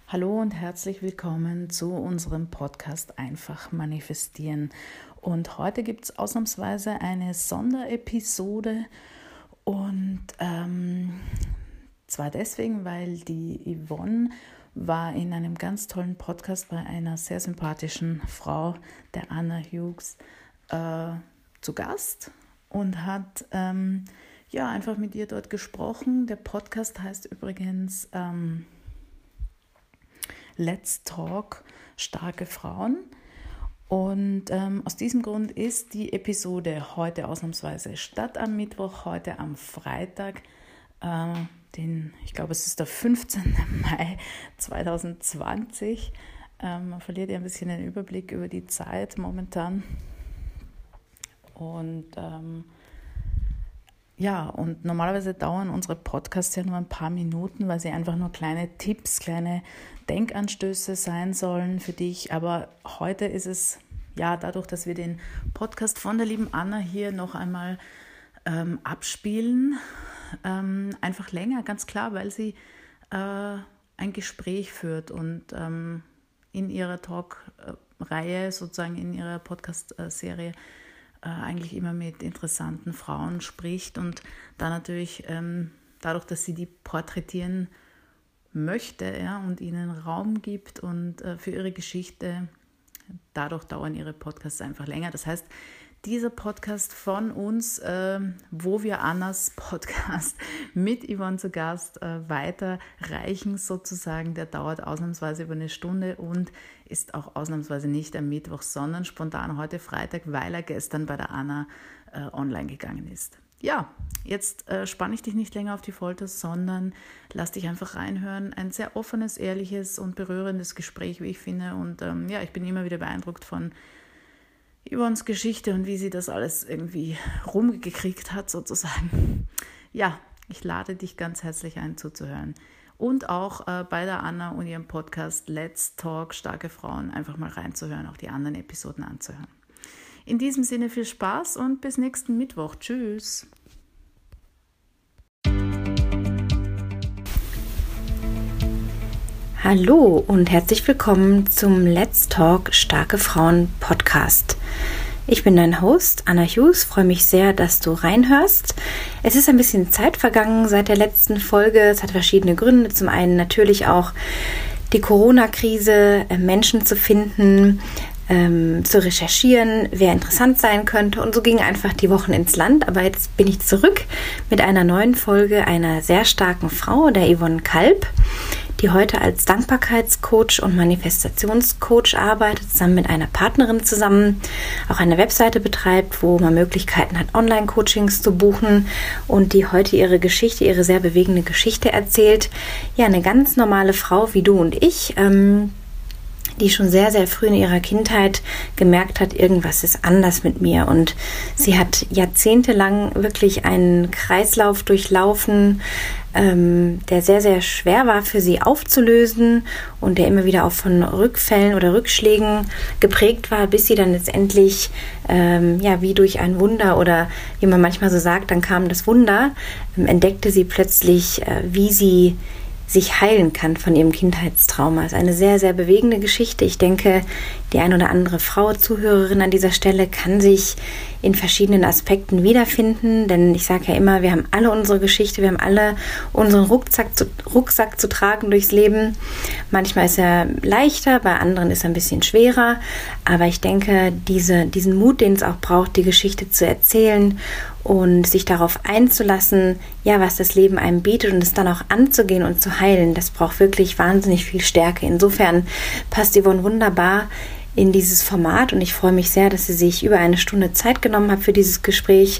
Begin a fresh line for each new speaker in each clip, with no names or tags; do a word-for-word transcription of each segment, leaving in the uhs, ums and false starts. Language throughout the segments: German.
Hallo und herzlich willkommen zu unserem Podcast Einfach Manifestieren. Und heute gibt es ausnahmsweise eine Sonderepisode und ähm, zwar deswegen, weil die Yvonne war in einem ganz tollen Podcast bei einer sehr sympathischen Frau, der Anna Hughes, äh, zu Gast und hat ähm, ja einfach mit ihr dort gesprochen. Der Podcast heißt übrigens ähm, Let's Talk starke Frauen. Und ähm, aus diesem Grund ist die Episode heute ausnahmsweise statt am Mittwoch, heute am Freitag, äh, den, ich glaube es ist der fünfzehnten Mai zweitausendzwanzig. Ähm, man verliert ja ein bisschen den Überblick über die Zeit momentan. Und ähm, Ja, und normalerweise dauern unsere Podcasts ja nur ein paar Minuten, weil sie einfach nur kleine Tipps, kleine Denkanstöße sein sollen für dich. Aber heute ist es, ja, dadurch, dass wir den Podcast von der lieben Anna hier noch einmal ähm, abspielen, ähm, einfach länger, ganz klar, weil sie äh, ein Gespräch führt und ähm, in ihrer Talk-Reihe, sozusagen in ihrer Podcast-Serie, eigentlich immer mit interessanten Frauen spricht und da natürlich ähm, dadurch, dass sie die porträtieren möchte, ja, und ihnen Raum gibt und äh, für ihre Geschichte, dadurch dauern ihre Podcasts einfach länger. Das heißt, dieser Podcast von uns, äh, wo wir Annas Podcast mit Yvonne zu Gast äh, weiterreichen sozusagen, der dauert ausnahmsweise über eine Stunde und ist auch ausnahmsweise nicht am Mittwoch, sondern spontan heute Freitag, weil er gestern bei der Anna äh, online gegangen ist. Ja, jetzt äh, spanne ich dich nicht länger auf die Folter, sondern lass dich einfach reinhören. Ein sehr offenes, ehrliches und berührendes Gespräch, wie ich finde. Und ähm, ja, ich bin immer wieder beeindruckt von Yvonnes Geschichte und wie sie das alles irgendwie rumgekriegt hat sozusagen. Ja, ich lade dich ganz herzlich ein zuzuhören. Und auch äh, bei der Anna und ihrem Podcast Let's Talk starke Frauen einfach mal reinzuhören, auch die anderen Episoden anzuhören. In diesem Sinne viel Spaß und bis nächsten Mittwoch. Tschüss.
Hallo und herzlich willkommen zum Let's Talk starke Frauen Podcast. Ich bin dein Host, Anna Hughes, freue mich sehr, dass du reinhörst. Es ist ein bisschen Zeit vergangen seit der letzten Folge. Es hat verschiedene Gründe. Zum einen natürlich auch die Corona-Krise, Menschen zu finden, ähm, zu recherchieren, wer interessant sein könnte. Und so gingen einfach die Wochen ins Land. Aber jetzt bin ich zurück mit einer neuen Folge einer sehr starken Frau, der Yvonne Kalb, die heute als Dankbarkeitscoach und Manifestationscoach arbeitet, zusammen mit einer Partnerin zusammen, auch eine Webseite betreibt, wo man Möglichkeiten hat, Online-Coachings zu buchen und die heute ihre Geschichte, ihre sehr bewegende Geschichte erzählt. Ja, eine ganz normale Frau wie du und ich, ähm, die schon sehr, sehr früh in ihrer Kindheit gemerkt hat, irgendwas ist anders mit mir. Und sie hat jahrzehntelang wirklich einen Kreislauf durchlaufen, ähm, der sehr, sehr schwer war für sie aufzulösen und der immer wieder auch von Rückfällen oder Rückschlägen geprägt war, bis sie dann letztendlich, ähm, ja, wie durch ein Wunder oder wie man manchmal so sagt, dann kam das Wunder, ähm, entdeckte sie plötzlich, äh, wie sie sich heilen kann von ihrem Kindheitstrauma. Das ist eine sehr, sehr bewegende Geschichte. Ich denke, die ein oder andere Frau, Zuhörerin an dieser Stelle kann sich in verschiedenen Aspekten wiederfinden, denn ich sage ja immer, wir haben alle unsere Geschichte, wir haben alle unseren Rucksack zu, Rucksack zu tragen durchs Leben. Manchmal ist er leichter, bei anderen ist er ein bisschen schwerer, aber ich denke, diese, diesen Mut, den es auch braucht, die Geschichte zu erzählen und sich darauf einzulassen, ja, was das Leben einem bietet und es dann auch anzugehen und zu heilen, das braucht wirklich wahnsinnig viel Stärke. Insofern passt Yvonne wunderbar in dieses Format und ich freue mich sehr, dass sie sich über eine Stunde Zeit genommen hat für dieses Gespräch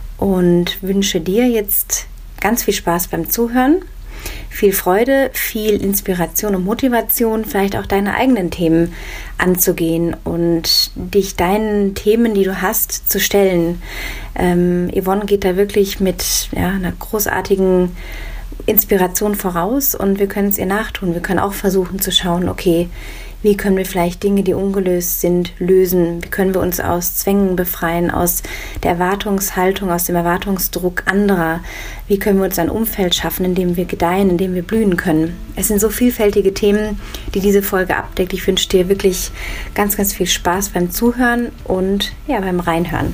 und wünsche dir jetzt ganz viel Spaß beim Zuhören, viel Freude, viel Inspiration und Motivation, vielleicht auch deine eigenen Themen anzugehen und dich deinen Themen, die du hast, zu stellen. Ähm, Yvonne geht da wirklich mit ja, einer großartigen Inspiration voraus und wir können es ihr nachtun. Wir können auch versuchen zu schauen, okay, Wie können wir vielleicht Dinge, die ungelöst sind, lösen? Wie können wir uns aus Zwängen befreien, aus der Erwartungshaltung, aus dem Erwartungsdruck anderer? Wie können wir uns ein Umfeld schaffen, in dem wir gedeihen, in dem wir blühen können? Es sind so vielfältige Themen, die diese Folge abdeckt. Ich wünsche dir wirklich ganz, ganz viel Spaß beim Zuhören und ja, beim Reinhören.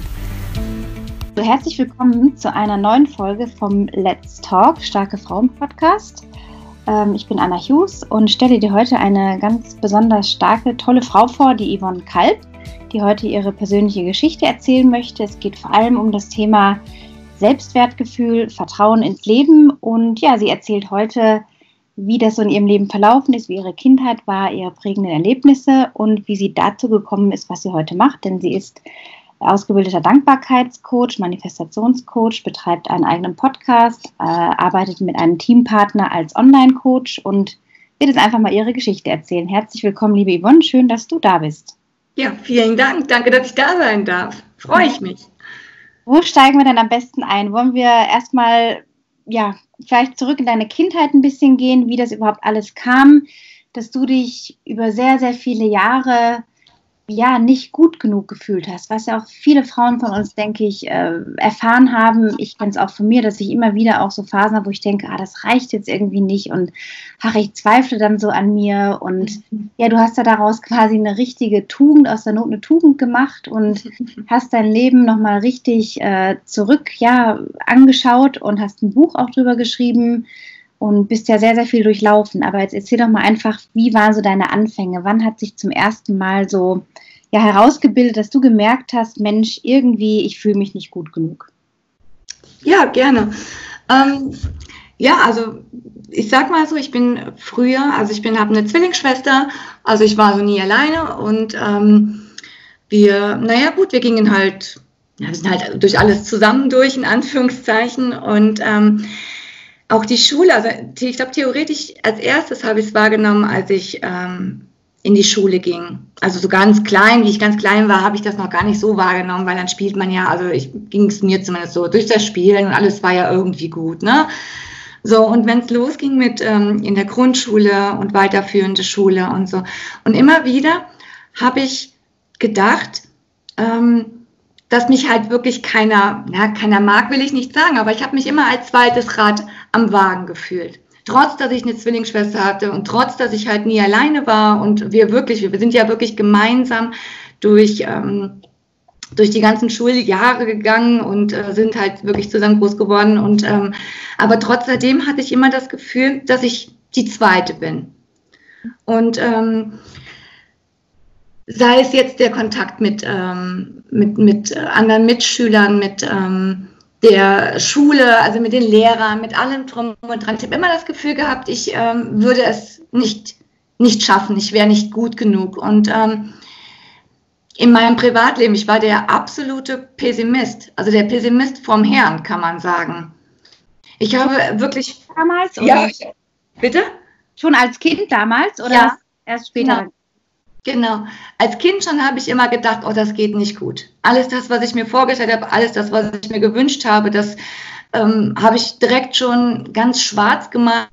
Herzlich willkommen zu einer neuen Folge vom Let's Talk Starke Frauen Podcast. Ich bin Anna Hughes und stelle dir heute eine ganz besonders starke, tolle Frau vor, die Yvonne Kalb, die heute ihre persönliche Geschichte erzählen möchte. Es geht vor allem um das Thema Selbstwertgefühl, Vertrauen ins Leben und ja, sie erzählt heute, wie das so in ihrem Leben verlaufen ist, wie ihre Kindheit war, ihre prägenden Erlebnisse und wie sie dazu gekommen ist, was sie heute macht, denn sie ist ausgebildeter Dankbarkeitscoach, Manifestationscoach, betreibt einen eigenen Podcast, äh, arbeitet mit einem Teampartner als Online-Coach und wird jetzt einfach mal ihre Geschichte erzählen. Herzlich willkommen, liebe Yvonne, schön, dass du da bist.
Ja, vielen Dank. Danke, dass ich da sein darf. Freue ich mich.
Wo steigen wir denn am besten ein? Wollen wir erstmal, ja, vielleicht zurück in deine Kindheit ein bisschen gehen, wie das überhaupt alles kam, dass du dich über sehr, sehr viele Jahre ja, nicht gut genug gefühlt hast, was ja auch viele Frauen von uns, denke ich, äh, erfahren haben. Ich kenne es auch von mir, dass ich immer wieder auch so Phasen habe, wo ich denke, ah, das reicht jetzt irgendwie nicht und ach, ich zweifle dann so an mir und mhm. ja, du hast ja daraus quasi eine richtige Tugend, aus der Not eine Tugend gemacht und hast dein Leben nochmal richtig äh, zurück, ja, angeschaut und hast ein Buch auch drüber geschrieben und bist ja sehr, sehr viel durchlaufen. Aber jetzt erzähl doch mal einfach, wie waren so deine Anfänge? Wann hat sich zum ersten Mal so ja, herausgebildet, dass du gemerkt hast, Mensch, irgendwie, ich fühle mich nicht gut genug?
Ja, gerne. Ähm, ja, also ich sag mal so, ich bin früher, also ich bin, habe eine Zwillingsschwester, also ich war so nie alleine und ähm, wir, naja gut, wir gingen halt, ja, wir sind halt durch alles zusammen durch, in Anführungszeichen und ähm, auch die Schule, also ich glaube theoretisch als erstes habe ich es wahrgenommen, als ich ähm, in die Schule ging. Also so ganz klein, wie ich ganz klein war, habe ich das noch gar nicht so wahrgenommen, weil dann spielt man ja, also ich ging es mir zumindest so, durch das Spielen und alles war ja irgendwie gut, ne? So, und wenn es losging mit ähm, in der Grundschule und weiterführende Schule und so. Und immer wieder habe ich gedacht, ähm, dass mich halt wirklich keiner, ja, keiner mag, will ich nicht sagen, aber ich habe mich immer als zweites Rad am Wagen gefühlt. Trotz, dass ich eine Zwillingsschwester hatte und trotz, dass ich halt nie alleine war und wir wirklich, wir sind ja wirklich gemeinsam durch, ähm, durch die ganzen Schuljahre gegangen und äh, sind halt wirklich zusammen groß geworden und, ähm, aber trotzdem hatte ich immer das Gefühl, dass ich die Zweite bin. Und, ähm, sei es jetzt der Kontakt mit, ähm, mit, mit anderen Mitschülern, mit ähm, der Schule, also mit den Lehrern, mit allem drum und dran. Ich habe immer das Gefühl gehabt, ich ähm, würde es nicht, nicht schaffen, ich wäre nicht gut genug. Und ähm, in meinem Privatleben, ich war der absolute Pessimist, also der Pessimist vom Herrn, kann man sagen. Ich habe wirklich...
Damals? Oder?
Ja, bitte?
Schon als Kind damals oder
ja,
erst später?
Genau. Genau. Als Kind schon habe ich immer gedacht, oh, das geht nicht gut. Alles das, was ich mir vorgestellt habe, alles das, was ich mir gewünscht habe, das ähm, habe ich direkt schon ganz schwarz gemacht.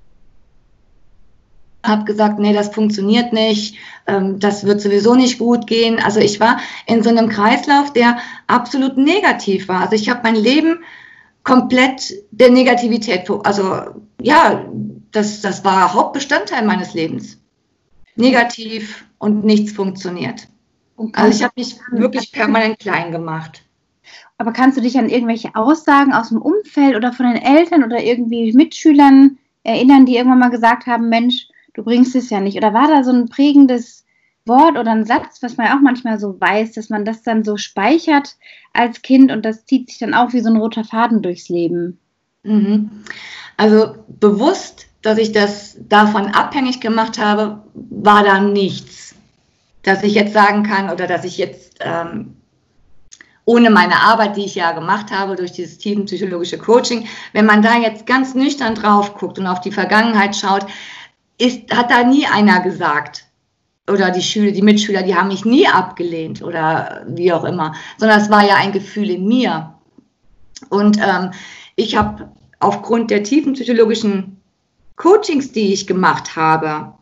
Habe gesagt, nee, das funktioniert nicht, ähm, das wird sowieso nicht gut gehen. Also ich war in so einem Kreislauf, der absolut negativ war. Also ich habe mein Leben komplett der Negativität, also ja, das, das war Hauptbestandteil meines Lebens. Negativ und nichts funktioniert. Also ich habe mich wirklich permanent klein gemacht.
Aber kannst du dich an irgendwelche Aussagen aus dem Umfeld oder von den Eltern oder irgendwie Mitschülern erinnern, die irgendwann mal gesagt haben, Mensch, du bringst es ja nicht? Oder war da so ein prägendes Wort oder ein Satz, was man auch manchmal so weiß, dass man das dann so speichert als Kind und das zieht sich dann auch wie so ein roter Faden durchs Leben?
Mhm. Also bewusst, dass ich das davon abhängig gemacht habe, war da nichts. Dass ich jetzt sagen kann oder dass ich jetzt ähm, ohne meine Arbeit, die ich ja gemacht habe durch dieses tiefenpsychologische Coaching, wenn man da jetzt ganz nüchtern drauf guckt und auf die Vergangenheit schaut, ist, hat da nie einer gesagt, oder die Schüler, die Mitschüler, die haben mich nie abgelehnt oder wie auch immer, sondern es war ja ein Gefühl in mir. Und ähm, ich habe aufgrund der tiefenpsychologischen Coachings, die ich gemacht habe,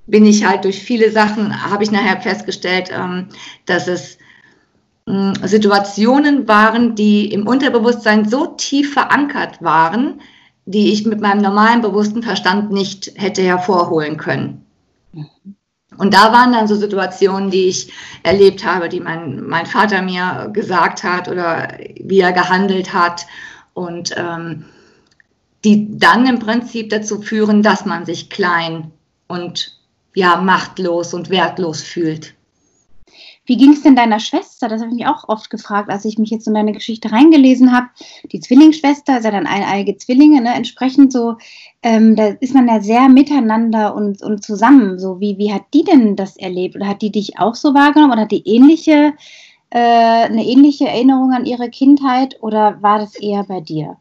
bin ich halt durch viele Sachen, habe ich nachher festgestellt, ähm, dass es ähm, Situationen waren, die im Unterbewusstsein so tief verankert waren, die ich mit meinem normalen bewussten Verstand nicht hätte hervorholen können. Und da waren dann so Situationen, die ich erlebt habe, die mein, mein Vater mir gesagt hat oder wie er gehandelt hat und ähm, die dann im Prinzip dazu führen, dass man sich klein und ja, machtlos und wertlos fühlt.
Wie ging es denn deiner Schwester? Das habe ich mich auch oft gefragt, als ich mich jetzt in deine Geschichte reingelesen habe. Die Zwillingsschwester ist ja dann eineiige Zwillinge, ne? Entsprechend so, ähm, da ist man ja sehr miteinander und, und zusammen. So, wie, wie hat die denn das erlebt? Oder hat die dich auch so wahrgenommen? Oder hat die ähnliche, äh, eine ähnliche Erinnerung an ihre Kindheit? Oder war das eher bei dir?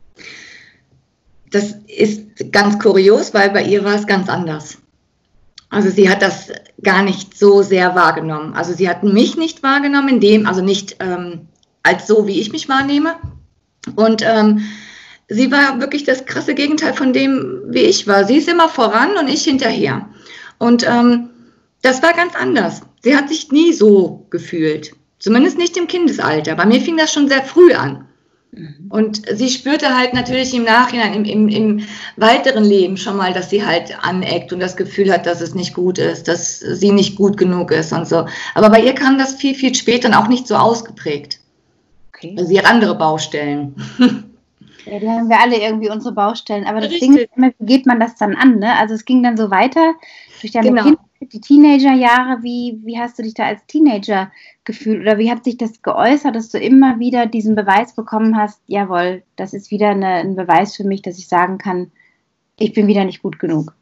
Das ist ganz kurios, weil bei ihr war es ganz anders. Also sie hat das gar nicht so sehr wahrgenommen. Also sie hat mich nicht wahrgenommen, in dem, also nicht ähm, als so, wie ich mich wahrnehme. Und ähm, sie war wirklich das krasse Gegenteil von dem, wie ich war. Sie ist immer voran und ich hinterher. Und ähm, das war ganz anders. Sie hat sich nie so gefühlt. Zumindest nicht im Kindesalter. Bei mir fing das schon sehr früh an. Und sie spürte halt natürlich im Nachhinein, im, im, im weiteren Leben schon mal, dass sie halt aneckt und das Gefühl hat, dass es nicht gut ist, dass sie nicht gut genug ist und so. Aber bei ihr kam das viel, viel später und auch nicht so ausgeprägt. Okay. Also sie hat andere Baustellen.
Ja, die haben wir alle irgendwie unsere Baustellen. Aber das Ding ist immer, wie geht man das dann an? Ne? Also es ging dann so weiter durch deine
Genau.
Kindheit, die Teenagerjahre. Wie, wie hast du dich da als Teenager gefühlt? Oder wie hat sich das geäußert, dass du immer wieder diesen Beweis bekommen hast, jawohl, das ist wieder eine, ein Beweis für mich, dass ich sagen kann, ich bin wieder nicht gut genug?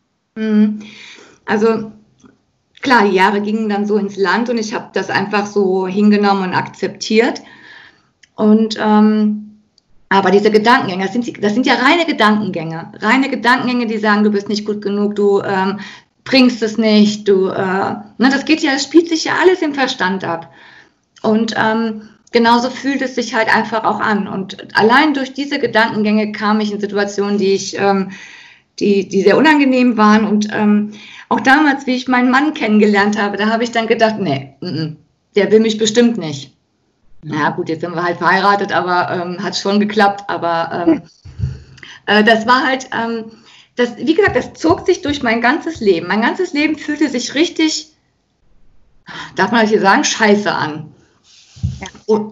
Also klar, die Jahre gingen dann so ins Land und ich habe das einfach so hingenommen und akzeptiert. Und ähm, aber diese Gedankengänge, das sind, das sind ja reine Gedankengänge, reine Gedankengänge, die sagen, du bist nicht gut genug, du ähm, bringst es nicht, du, äh, ne, das geht ja, das spielt sich ja alles im Verstand ab. Und ähm, genauso fühlt es sich halt einfach auch an. Und allein durch diese Gedankengänge kam ich in Situationen, die ich, ähm, die, die sehr unangenehm waren. Und ähm, auch damals, wie ich meinen Mann kennengelernt habe, da habe ich dann gedacht, nee, n-n, der will mich bestimmt nicht. Na gut, jetzt sind wir halt verheiratet, aber ähm, hat schon geklappt. Aber ähm, äh, das war halt, ähm, das, wie gesagt, das zog sich durch mein ganzes Leben. Mein ganzes Leben fühlte sich richtig, darf man das hier sagen, scheiße an. Ja. Und,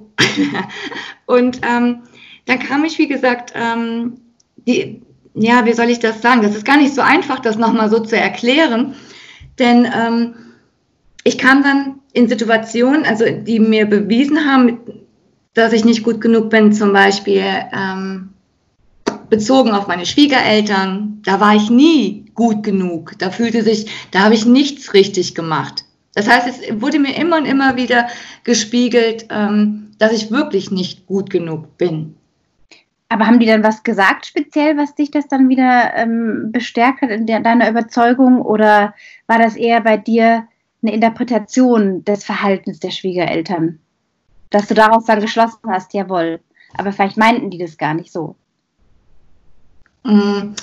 und ähm, dann kam ich, wie gesagt, ähm, die, ja, wie soll ich das sagen? Das ist gar nicht so einfach, das nochmal so zu erklären. Denn ähm, ich kam dann in Situationen, also die mir bewiesen haben, dass ich nicht gut genug bin, zum Beispiel ähm, bezogen auf meine Schwiegereltern, da war ich nie gut genug. Da fühlte sich, da habe ich nichts richtig gemacht. Das heißt, es wurde mir immer und immer wieder gespiegelt, ähm, dass ich wirklich nicht gut genug bin.
Aber haben die dann was gesagt speziell, was dich das dann wieder ähm, bestärkt hat in der, deiner Überzeugung? Oder war das eher bei dir eine Interpretation des Verhaltens der Schwiegereltern, dass du daraus dann geschlossen hast, jawohl, aber vielleicht meinten die das gar nicht so?
Wir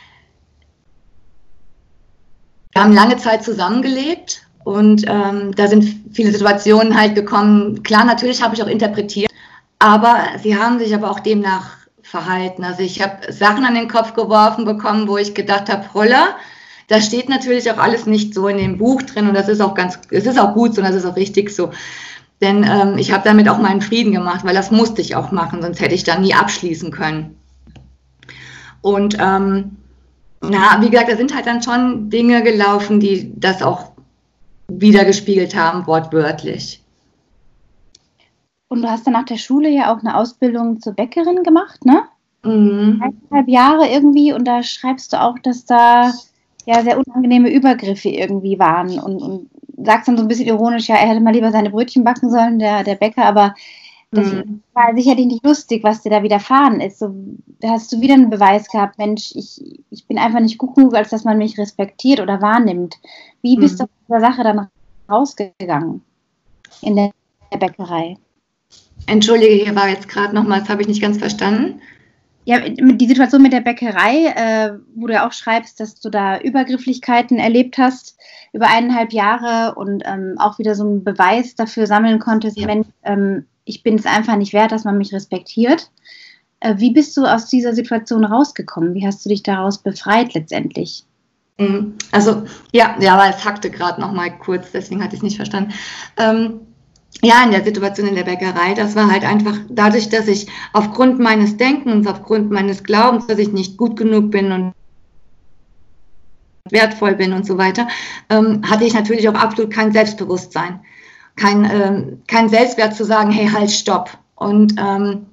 haben lange Zeit zusammengelebt und ähm, da sind viele Situationen halt gekommen. Klar, natürlich habe ich auch interpretiert, aber sie haben sich aber auch demnach verhalten. Also ich habe Sachen an den Kopf geworfen bekommen, wo ich gedacht habe, holla, das steht natürlich auch alles nicht so in dem Buch drin und das ist auch ganz, es ist auch gut so und das ist auch richtig so. Denn ähm, ich habe damit auch meinen Frieden gemacht, weil das musste ich auch machen, sonst hätte ich dann nie abschließen können. Und ähm, na, wie gesagt, da sind halt dann schon Dinge gelaufen, die das auch wiedergespiegelt haben, wortwörtlich.
Und du hast dann nach der Schule ja auch eine Ausbildung zur Bäckerin gemacht, ne?
Mhm.
Eineinhalb Jahre irgendwie und da schreibst du auch, dass da ja sehr unangenehme Übergriffe irgendwie waren und, und sagst dann so ein bisschen ironisch, ja, er hätte mal lieber seine Brötchen backen sollen, der, der Bäcker, aber das mhm. war sicherlich nicht lustig, was dir da widerfahren ist. So, da hast du wieder einen Beweis gehabt, Mensch, ich, ich bin einfach nicht gut genug, als dass man mich respektiert oder wahrnimmt. Wie bist mhm. du aus dieser Sache dann rausgegangen in der, der Bäckerei?
Entschuldige, hier war jetzt gerade nochmal, das habe ich nicht ganz verstanden.
Ja, die Situation mit der Bäckerei, äh, wo du ja auch schreibst, dass du da Übergrifflichkeiten erlebt hast über eineinhalb Jahre und ähm, auch wieder so einen Beweis dafür sammeln konntest,
Ja.
Mensch, ähm, ich bin es einfach nicht wert, dass man mich respektiert. Äh, wie bist du aus dieser Situation rausgekommen? Wie hast du dich daraus befreit letztendlich?
Also, ja, ja, aber es hackte gerade noch mal kurz, deswegen hatte ich es nicht verstanden. Ähm, ja, in der Situation in der Bäckerei, das war halt einfach dadurch, dass ich aufgrund meines Denkens, aufgrund meines Glaubens, dass ich nicht gut genug bin und wertvoll bin und so weiter, ähm, hatte ich natürlich auch absolut kein Selbstbewusstsein, kein, ähm, kein Selbstwert zu sagen, hey, halt, stopp. Und ähm,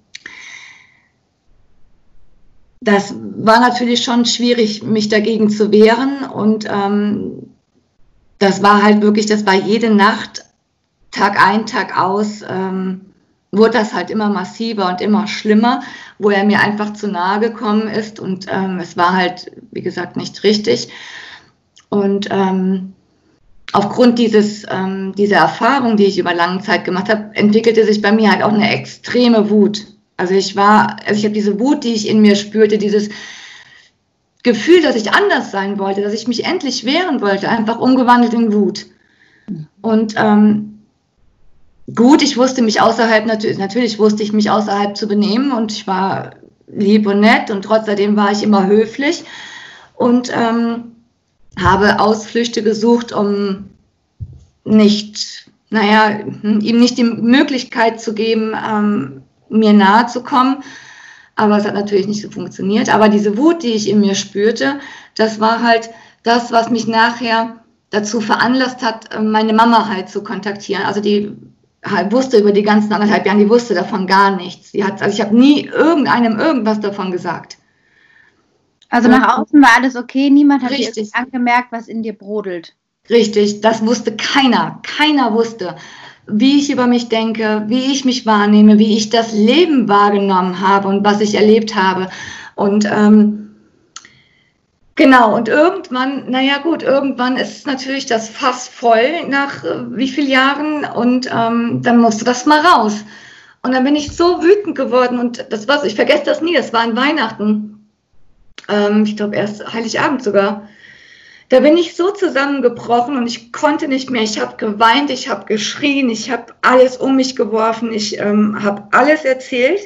das war natürlich schon schwierig, mich dagegen zu wehren. Und ähm, das war halt wirklich, das war jede Nacht, Tag ein, Tag aus, ähm, wurde das halt immer massiver und immer schlimmer, wo er mir einfach zu nahe gekommen ist. Und ähm, es war halt, wie gesagt, nicht richtig. Und ähm, aufgrund dieses, ähm, dieser Erfahrung, die ich über lange Zeit gemacht habe, entwickelte sich bei mir halt auch eine extreme Wut. Also ich war, also ich habe diese Wut, die ich in mir spürte, dieses Gefühl, dass ich anders sein wollte, dass ich mich endlich wehren wollte, einfach umgewandelt in Wut. Und ähm, gut, ich wusste mich außerhalb, natürlich, natürlich wusste ich mich außerhalb zu benehmen und ich war lieb und nett und trotzdem war ich immer höflich und ähm, habe Ausflüchte gesucht, um nicht, naja, ihm nicht die Möglichkeit zu geben, ähm, mir nahe zu kommen. Aber es hat natürlich nicht so funktioniert. Aber diese Wut, die ich in mir spürte, das war halt das, was mich nachher dazu veranlasst hat, meine Mama halt zu kontaktieren. Also die halt wusste über die ganzen anderthalb Jahre, die wusste davon gar nichts. Die hat, also ich habe nie irgendeinem irgendwas davon gesagt.
Also nach außen war alles okay, niemand hat
Richtig.
dir angemerkt, was in dir brodelt.
Richtig, das wusste keiner. Keiner wusste, wie ich über mich denke, wie ich mich wahrnehme, wie ich das Leben wahrgenommen habe und was ich erlebt habe. Und ähm, genau, und irgendwann, naja gut, irgendwann ist natürlich das Fass voll nach äh, wie vielen Jahren und ähm, dann musste das mal raus. Und dann bin ich so wütend geworden und das war, ich vergesse das nie, das war an Weihnachten. Ähm, ich glaube erst Heiligabend sogar. Da bin ich so zusammengebrochen und ich konnte nicht mehr. Ich habe geweint, ich habe geschrien, ich habe alles um mich geworfen, ich ähm, habe alles erzählt.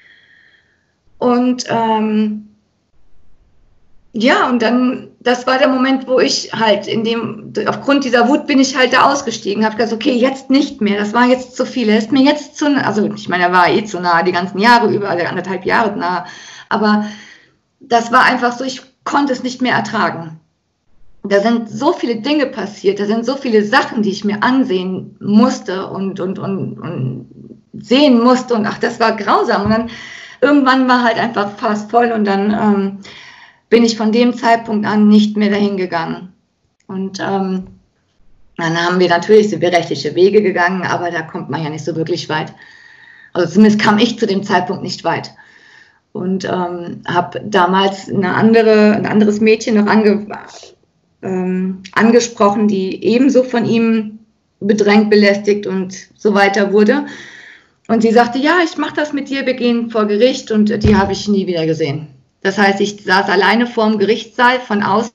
Und ähm, ja, und dann, das war der Moment, wo ich halt in dem, aufgrund dieser Wut bin ich halt da ausgestiegen, habe gesagt, okay, jetzt nicht mehr, das war jetzt zu viel, er ist mir jetzt zu, also ich meine, er war eh zu nah, die ganzen Jahre über, also anderthalb Jahre nah, aber das war einfach so, ich konnte es nicht mehr ertragen. Da sind so viele Dinge passiert, da sind so viele Sachen, die ich mir ansehen musste und, und, und, und sehen musste und ach, das war grausam. Und dann irgendwann war halt einfach fast voll und dann ähm, bin ich von dem Zeitpunkt an nicht mehr dahin gegangen. Und ähm, dann haben wir natürlich, sind wir rechtliche Wege gegangen, aber da kommt man ja nicht so wirklich weit. Also zumindest kam ich zu dem Zeitpunkt nicht weit. Und ähm, habe damals eine andere, ein anderes Mädchen noch ange, ähm, angesprochen, die ebenso von ihm bedrängt, belästigt und so weiter wurde. Und sie sagte, ja, ich mache das mit dir, wir gehen vor Gericht und die habe ich nie wieder gesehen. Das heißt, ich saß alleine vorm Gerichtssaal von außen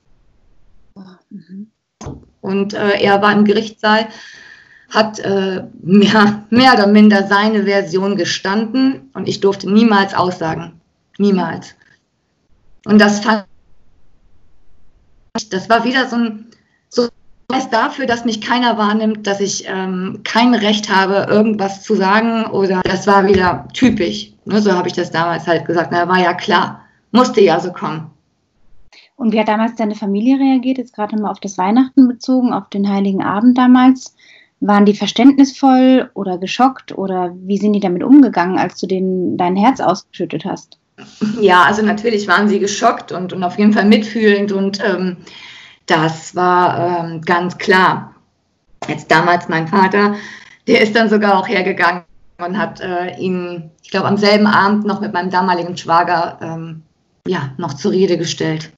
und äh, er war im Gerichtssaal, hat äh, mehr, mehr oder minder seine Version gestanden und ich durfte niemals aussagen. Niemals. Und das fand ich, das war wieder so ein, so ein dafür, dass mich keiner wahrnimmt, dass ich ähm, kein Recht habe, irgendwas zu sagen oder das war wieder typisch. Ne, so habe ich das damals halt gesagt. Na, war ja klar. Musste ja so kommen.
Und wie hat damals deine Familie reagiert? Jetzt gerade mal auf das Weihnachten bezogen, auf den Heiligen Abend damals. Waren die verständnisvoll oder geschockt oder wie sind die damit umgegangen, als du denen dein Herz ausgeschüttet hast?
Ja, also natürlich waren sie geschockt und, und auf jeden Fall mitfühlend und ähm, das war ähm, ganz klar. Jetzt damals mein Vater, der ist dann sogar auch hergegangen und hat äh, ihn, ich glaube am selben Abend noch mit meinem damaligen Schwager ähm, ja, noch zur Rede gestellt.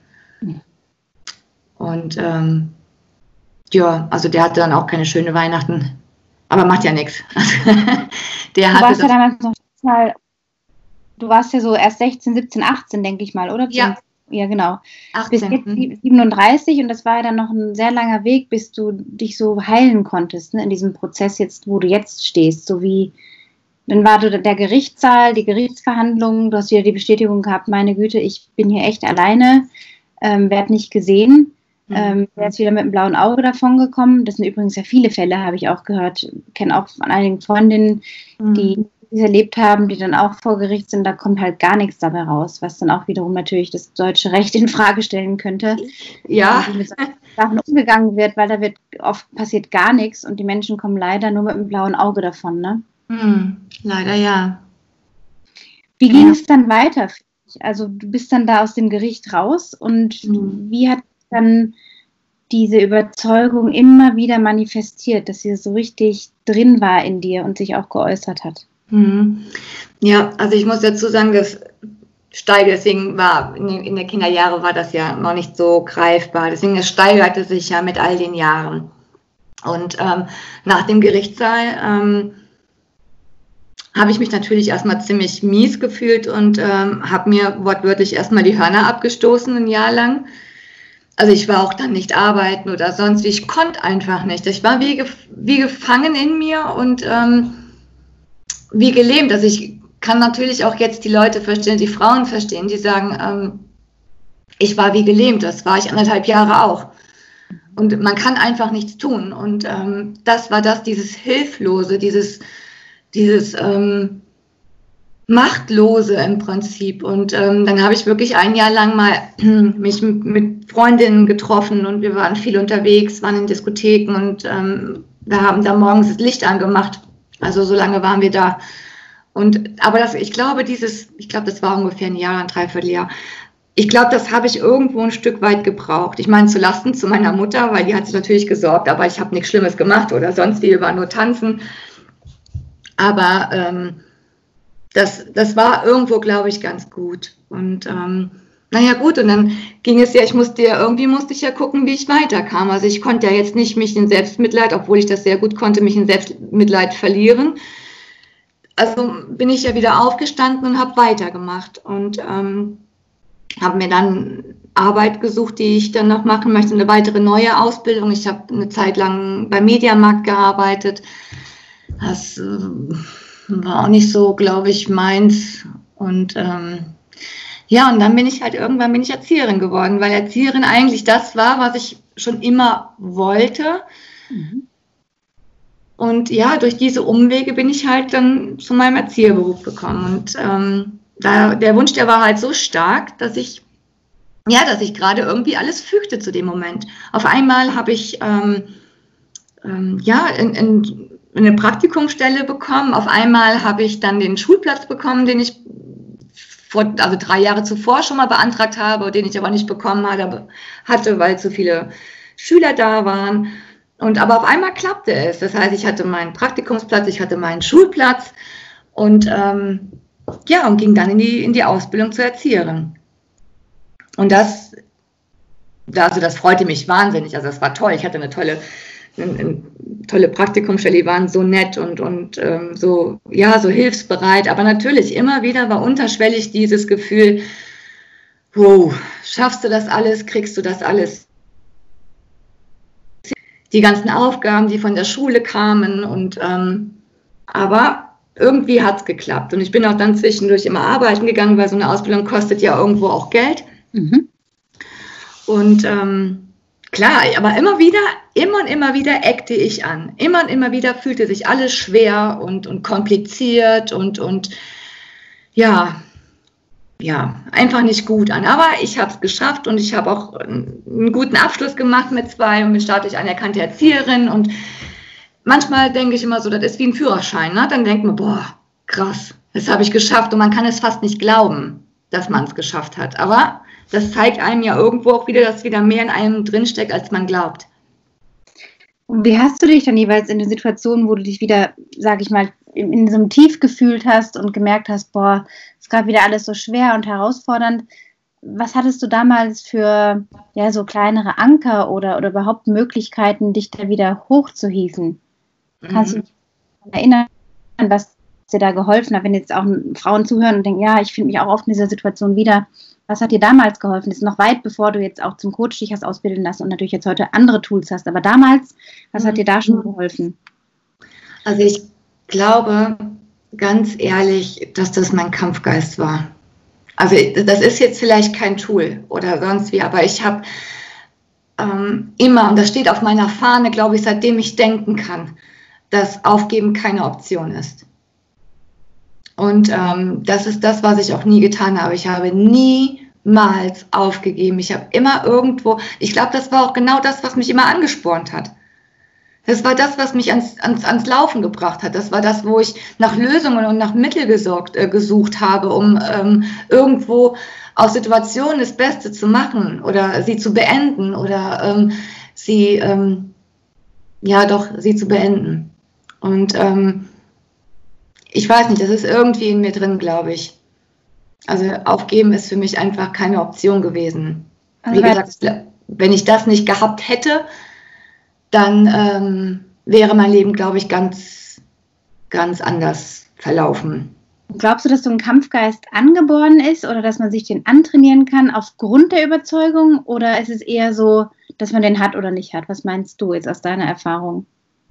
Und ähm, ja, also der hatte dann auch keine schöne Weihnachten, aber macht ja nichts. Der
du
hatte
warst ja
das,
damals noch total, du warst ja so erst sechzehn, siebzehn, achtzehn, denke ich mal, oder?
Ja.
Ja, genau.
achtzehn.
Bis jetzt siebenunddreißig und das war ja dann noch ein sehr langer Weg, bis du dich so heilen konntest, ne, in diesem Prozess jetzt, wo du jetzt stehst, so wie, dann war du der Gerichtssaal, die Gerichtsverhandlungen, du hast wieder die Bestätigung gehabt, meine Güte, ich bin hier echt alleine, ähm, werde nicht gesehen, mhm. ähm, werde jetzt wieder mit einem blauen Auge davon gekommen. Das sind übrigens ja viele Fälle, habe ich auch gehört, kenne auch von einigen Freundinnen, mhm. die die erlebt haben, die dann auch vor Gericht sind, da kommt halt gar nichts dabei raus, was dann auch wiederum natürlich das deutsche Recht in Frage stellen könnte.
Ja.
Wie mit solchen Sachen umgegangen wird, weil da wird oft passiert gar nichts und die Menschen kommen leider nur mit einem blauen Auge davon, ne?
Hm, leider ja.
Wie ging
ja.
es dann weiter? Also du bist dann da aus dem Gericht raus und hm. wie hat dann diese Überzeugung immer wieder manifestiert, dass sie so richtig drin war in dir und sich auch geäußert hat?
Ja, also ich muss dazu sagen, das steigerte, deswegen war in der Kinderjahre war das ja noch nicht so greifbar, deswegen es steigerte sich ja mit all den Jahren. Und ähm, nach dem Gerichtssaal ähm, habe ich mich natürlich erstmal ziemlich mies gefühlt und ähm, habe mir wortwörtlich erstmal die Hörner abgestoßen ein Jahr lang. Also ich war auch dann nicht arbeiten oder sonst wie, ich konnte einfach nicht. Ich war wie, gef wie gefangen in mir und ähm, wie gelähmt. Also ich kann natürlich auch jetzt die Leute verstehen, die Frauen verstehen, die sagen, ähm, ich war wie gelähmt, das war ich anderthalb Jahre auch. Und man kann einfach nichts tun. Und ähm, das war das, dieses Hilflose, dieses, dieses ähm, Machtlose im Prinzip. Und ähm, dann habe ich wirklich ein Jahr lang mal mich mit Freundinnen getroffen und wir waren viel unterwegs, waren in Diskotheken und ähm, wir haben da morgens das Licht angemacht. Also so lange waren wir da. Und aber das, ich glaube, dieses, ich glaube, das war ungefähr ein Jahr, ein Dreivierteljahr. Ich glaube, das habe ich irgendwo ein Stück weit gebraucht. Ich meine, zu Lasten zu meiner Mutter, weil die hat sich natürlich gesorgt, aber ich habe nichts Schlimmes gemacht oder sonst, wir waren nur tanzen. Aber ähm, das, das war irgendwo, glaube ich, ganz gut. Und ähm, naja gut, und dann ging es ja, ich musste ja, irgendwie musste ich ja gucken, wie ich weiterkam. Also ich konnte ja jetzt nicht mich in Selbstmitleid, obwohl ich das sehr gut konnte, mich in Selbstmitleid verlieren. Also bin ich ja wieder aufgestanden und habe weitergemacht und ähm, habe mir dann Arbeit gesucht, die ich dann noch machen möchte, eine weitere neue Ausbildung. Ich habe eine Zeit lang beim Mediamarkt gearbeitet. Das äh, war auch nicht so, glaube ich, meins. Und ähm, ja, und dann bin ich halt irgendwann bin ich Erzieherin geworden, weil Erzieherin eigentlich das war, was ich schon immer wollte. Mhm. Und ja, durch diese Umwege bin ich halt dann zu meinem Erzieherberuf gekommen. Und ähm, da, der Wunsch, der war halt so stark, dass ich, ja, dass ich gerade irgendwie alles fügte zu dem Moment. Auf einmal habe ich ähm, ähm, ja, in, in, eine Praktikumsstelle bekommen. Auf einmal habe ich dann den Schulplatz bekommen, den ich vor, also drei Jahre zuvor schon mal beantragt habe, den ich aber nicht bekommen hatte, weil zu viele Schüler da waren. Und aber auf einmal klappte es. Das heißt, ich hatte meinen Praktikumsplatz, ich hatte meinen Schulplatz und ähm, ja, und ging dann in die, in die Ausbildung zur Erzieherin. Und das, also das freute mich wahnsinnig. Also das war toll. Ich hatte eine tolle, eine, eine tolle Praktikumsstelle, die waren so nett und, und ähm, so, ja, so hilfsbereit. Aber natürlich, immer wieder war unterschwellig dieses Gefühl, wow, schaffst du das alles, kriegst du das alles? Die ganzen Aufgaben, die von der Schule kamen und ähm, aber irgendwie hat es geklappt und ich bin auch dann zwischendurch immer arbeiten gegangen, weil so eine Ausbildung kostet ja irgendwo auch Geld. Mhm. Und ähm, klar, aber immer wieder, immer und immer wieder eckte ich an. Immer und immer wieder fühlte sich alles schwer und, und kompliziert und, und ja, ja, einfach nicht gut an. Aber ich habe es geschafft und ich habe auch einen guten Abschluss gemacht mit zwei und bin staatlich anerkannte Erzieherin. Und manchmal denke ich immer so, das ist wie ein Führerschein. Ne? Dann denkt man, boah, krass, das habe ich geschafft. Und man kann es fast nicht glauben, dass man es geschafft hat. Aber das zeigt einem ja irgendwo auch wieder, dass wieder mehr in einem drinsteckt, als man glaubt.
Und wie hast du dich dann jeweils in den Situationen, wo du dich wieder, sag ich mal, in, in so einem Tief gefühlt hast und gemerkt hast, boah, es ist gerade wieder alles so schwer und herausfordernd. Was hattest du damals für ja, so kleinere Anker oder, oder überhaupt Möglichkeiten, dich da wieder hochzuhieven? Mhm. Kannst du dich erinnern, was dir da geholfen hat, wenn jetzt auch Frauen zuhören und denken, ja, ich finde mich auch oft in dieser Situation wieder. Was hat dir damals geholfen? Das ist noch weit, bevor du jetzt auch zum Coach dich hast ausbilden lassen und natürlich jetzt heute andere Tools hast. Aber damals, was hat dir da schon geholfen?
Also ich glaube, ganz ehrlich, dass das mein Kampfgeist war. Also das ist jetzt vielleicht kein Tool oder sonst wie, aber ich habe ähm, immer, und das steht auf meiner Fahne, glaube ich, seitdem ich denken kann, dass Aufgeben keine Option ist. Und ähm, das ist das, was ich auch nie getan habe. Ich habe niemals aufgegeben. Ich habe immer irgendwo, ich glaube, das war auch genau das, was mich immer angespornt hat. Das war das, was mich ans, ans, ans Laufen gebracht hat. Das war das, wo ich nach Lösungen und nach Mitteln gesorgt, äh, gesucht habe, um ähm, irgendwo aus Situationen das Beste zu machen oder sie zu beenden oder ähm, sie, ähm, ja doch, sie zu beenden. Und ähm, ich weiß nicht, das ist irgendwie in mir drin, glaube ich. Also aufgeben ist für mich einfach keine Option gewesen. Wie gesagt, wenn ich das nicht gehabt hätte, dann ähm, wäre mein Leben, glaube ich, ganz, ganz anders verlaufen.
Glaubst du, dass so ein Kampfgeist angeboren ist oder dass man sich den antrainieren kann aufgrund der Überzeugung? Oder ist es eher so, dass man den hat oder nicht hat? Was meinst du jetzt aus deiner Erfahrung?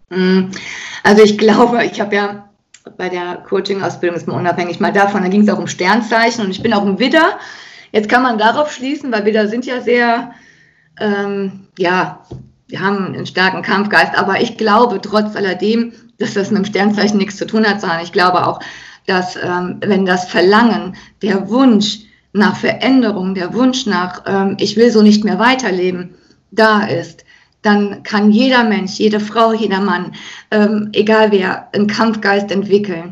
Also ich glaube, ich habe ja bei der Coaching-Ausbildung, ist mal unabhängig mal davon, da ging es auch um Sternzeichen und ich bin auch ein Widder. Jetzt kann man darauf schließen, weil Widder sind ja sehr, ähm, ja, wir haben einen starken Kampfgeist, aber ich glaube trotz alledem, dass das mit dem Sternzeichen nichts zu tun hat, sondern ich glaube auch, dass ähm, wenn das Verlangen, der Wunsch nach Veränderung, der Wunsch nach, ähm, ich will so nicht mehr weiterleben, da ist, dann kann jeder Mensch, jede Frau, jeder Mann, ähm, egal wer, einen Kampfgeist entwickeln.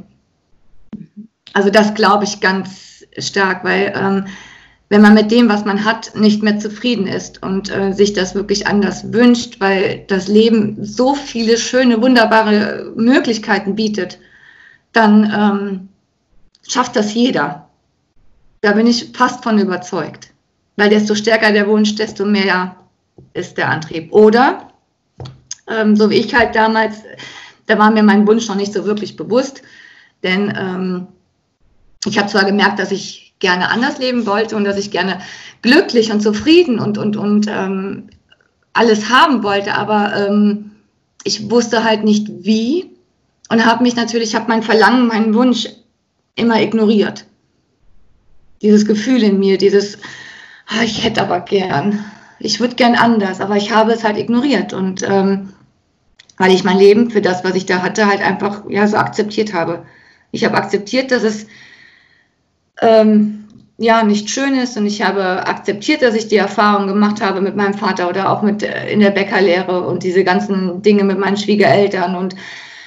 Also das glaube ich ganz stark, weil ähm, wenn man mit dem, was man hat, nicht mehr zufrieden ist und äh, sich das wirklich anders wünscht, weil das Leben so viele schöne, wunderbare Möglichkeiten bietet, dann ähm, schafft das jeder. Da bin ich fast von überzeugt. Weil desto stärker der Wunsch, desto mehr ist der Antrieb. Oder, ähm, so wie ich halt damals, da war mir mein Wunsch noch nicht so wirklich bewusst, denn ähm, ich habe zwar gemerkt, dass ich gerne anders leben wollte und dass ich gerne glücklich und zufrieden und, und, und ähm, alles haben wollte, aber ähm, ich wusste halt nicht wie und habe mich natürlich, habe mein Verlangen, meinen Wunsch immer ignoriert. Dieses Gefühl in mir, dieses, ah, ich hätte aber gern, ich würde gern anders, aber ich habe es halt ignoriert und ähm, weil ich mein Leben für das, was ich da hatte, halt einfach ja so akzeptiert habe. Ich habe akzeptiert, dass es ähm, ja nicht schön ist und ich habe akzeptiert, dass ich die Erfahrung gemacht habe mit meinem Vater oder auch mit äh, in der Bäckerlehre und diese ganzen Dinge mit meinen Schwiegereltern und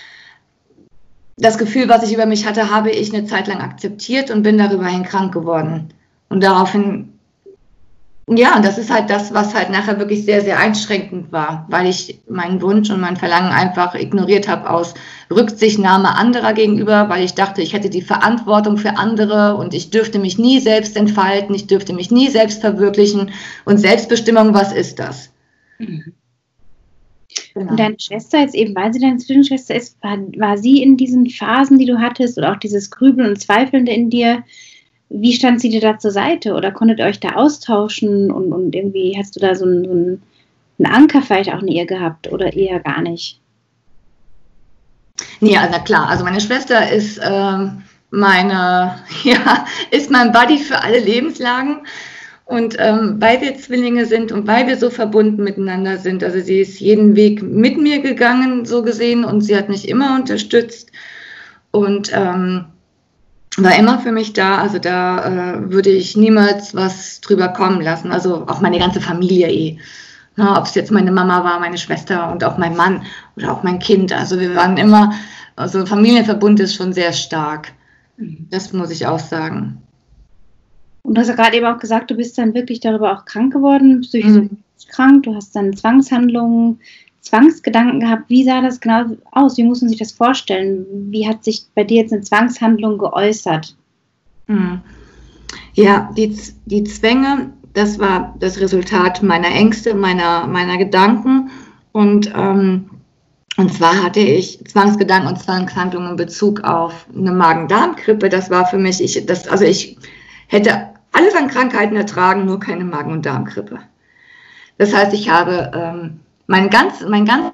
das Gefühl, was ich über mich hatte, habe ich eine Zeit lang akzeptiert und bin darüber hin krank geworden. Und daraufhin, ja, und das ist halt das, was halt nachher wirklich sehr, sehr einschränkend war, weil ich meinen Wunsch und mein Verlangen einfach ignoriert habe aus Rücksichtnahme anderer gegenüber, weil ich dachte, ich hätte die Verantwortung für andere und ich dürfte mich nie selbst entfalten, ich dürfte mich nie selbst verwirklichen. Und Selbstbestimmung, was ist das?
Mhm. Genau. Und deine Schwester, jetzt eben, weil sie deine Zwillingsschwester ist, war, war sie in diesen Phasen, die du hattest, oder auch dieses Grübeln und Zweifelnde in dir, wie stand sie dir da zur Seite? Oder konntet ihr euch da austauschen und, und irgendwie hast du da so einen, so einen Anker vielleicht auch in ihr gehabt oder eher gar nicht?
Nee, also klar, also meine Schwester ist äh, meine, ja, ist mein Buddy für alle Lebenslagen. Und ähm, weil wir Zwillinge sind und weil wir so verbunden miteinander sind, also sie ist jeden Weg mit mir gegangen, so gesehen, und sie hat mich immer unterstützt und ähm, war immer für mich da. Also da äh, würde ich niemals was drüber kommen lassen. Also auch meine ganze Familie eh. Na, ob es jetzt meine Mama war, meine Schwester und auch mein Mann oder auch mein Kind. Also wir waren immer, also Familienverbund ist schon sehr stark. Das muss ich auch sagen.
Und du hast ja gerade eben auch gesagt, du bist dann wirklich darüber auch krank geworden, psychisch mhm. krank, du hast dann Zwangshandlungen, Zwangsgedanken gehabt. Wie sah das genau aus? Wie muss man sich das vorstellen? Wie hat sich bei dir jetzt eine Zwangshandlung geäußert?
Mhm. Ja, die, die Zwänge, das war das Resultat meiner Ängste, meiner, meiner Gedanken und ähm, Und zwar hatte ich Zwangsgedanken und Zwangshandlungen in Bezug auf eine Magen-Darm-Grippe. Das war für mich, ich, das, also ich hätte alles an Krankheiten ertragen, nur keine Magen- und Darmgrippe. Das heißt, ich habe ähm, mein ganz, mein ganz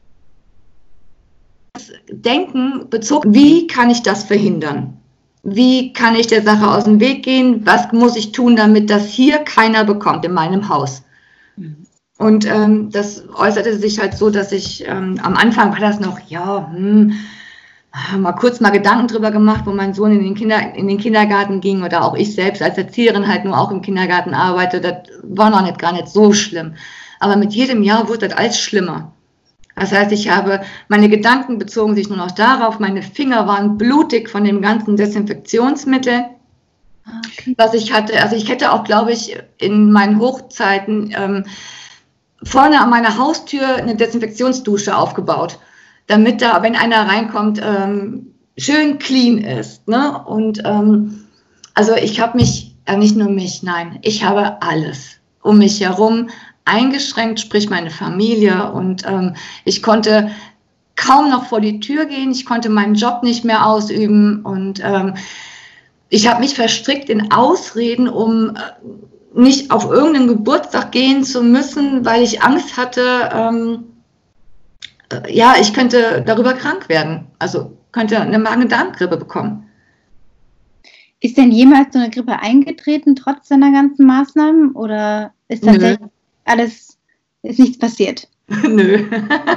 Denken bezogen, wie kann ich das verhindern? Wie kann ich der Sache aus dem Weg gehen? Was muss ich tun, damit das hier keiner bekommt in meinem Haus? Mhm. Und ähm, das äußerte sich halt so, dass ich, ähm, am Anfang war das noch, ja, hm, mal kurz mal Gedanken drüber gemacht, wo mein Sohn in den, Kinder, in den Kindergarten ging oder auch ich selbst als Erzieherin halt nur auch im Kindergarten arbeite. Das war noch nicht gar nicht so schlimm. Aber mit jedem Jahr wurde das alles schlimmer. Das heißt, ich habe, meine Gedanken bezogen sich nur noch darauf, meine Finger waren blutig von dem ganzen Desinfektionsmittel, okay. was ich hatte. Also ich hätte auch, glaube ich, in meinen Hochzeiten ähm, vorne an meiner Haustür eine Desinfektionsdusche aufgebaut, damit da, wenn einer reinkommt, ähm, schön clean ist. Ne? Und ähm, also ich habe mich, äh, nicht nur mich, nein, ich habe alles um mich herum eingeschränkt, sprich meine Familie, und ähm, ich konnte kaum noch vor die Tür gehen, ich konnte meinen Job nicht mehr ausüben und ähm, ich habe mich verstrickt in Ausreden, um äh, nicht auf irgendeinen Geburtstag gehen zu müssen, weil ich Angst hatte, ähm, äh, ja, ich könnte darüber krank werden, also könnte eine Magen-Darm-Grippe bekommen.
Ist denn jemals so eine Grippe eingetreten, trotz seiner ganzen Maßnahmen, oder ist tatsächlich Nö. alles, ist nichts passiert?
Nö.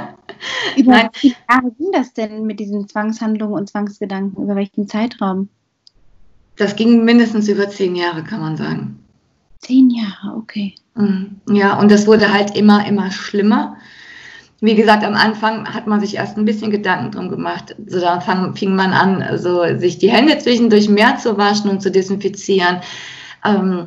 Über Nein. wie viele Jahre ging das denn mit diesen Zwangshandlungen und Zwangsgedanken? Über welchen Zeitraum?
Das ging mindestens über zehn Jahre, kann man sagen.
Zehn Jahre, okay.
Ja, und das wurde halt immer, immer schlimmer. Wie gesagt, am Anfang hat man sich erst ein bisschen Gedanken drum gemacht. So, da fang, fing man an, so, sich die Hände zwischendurch mehr zu waschen und zu desinfizieren. Ähm,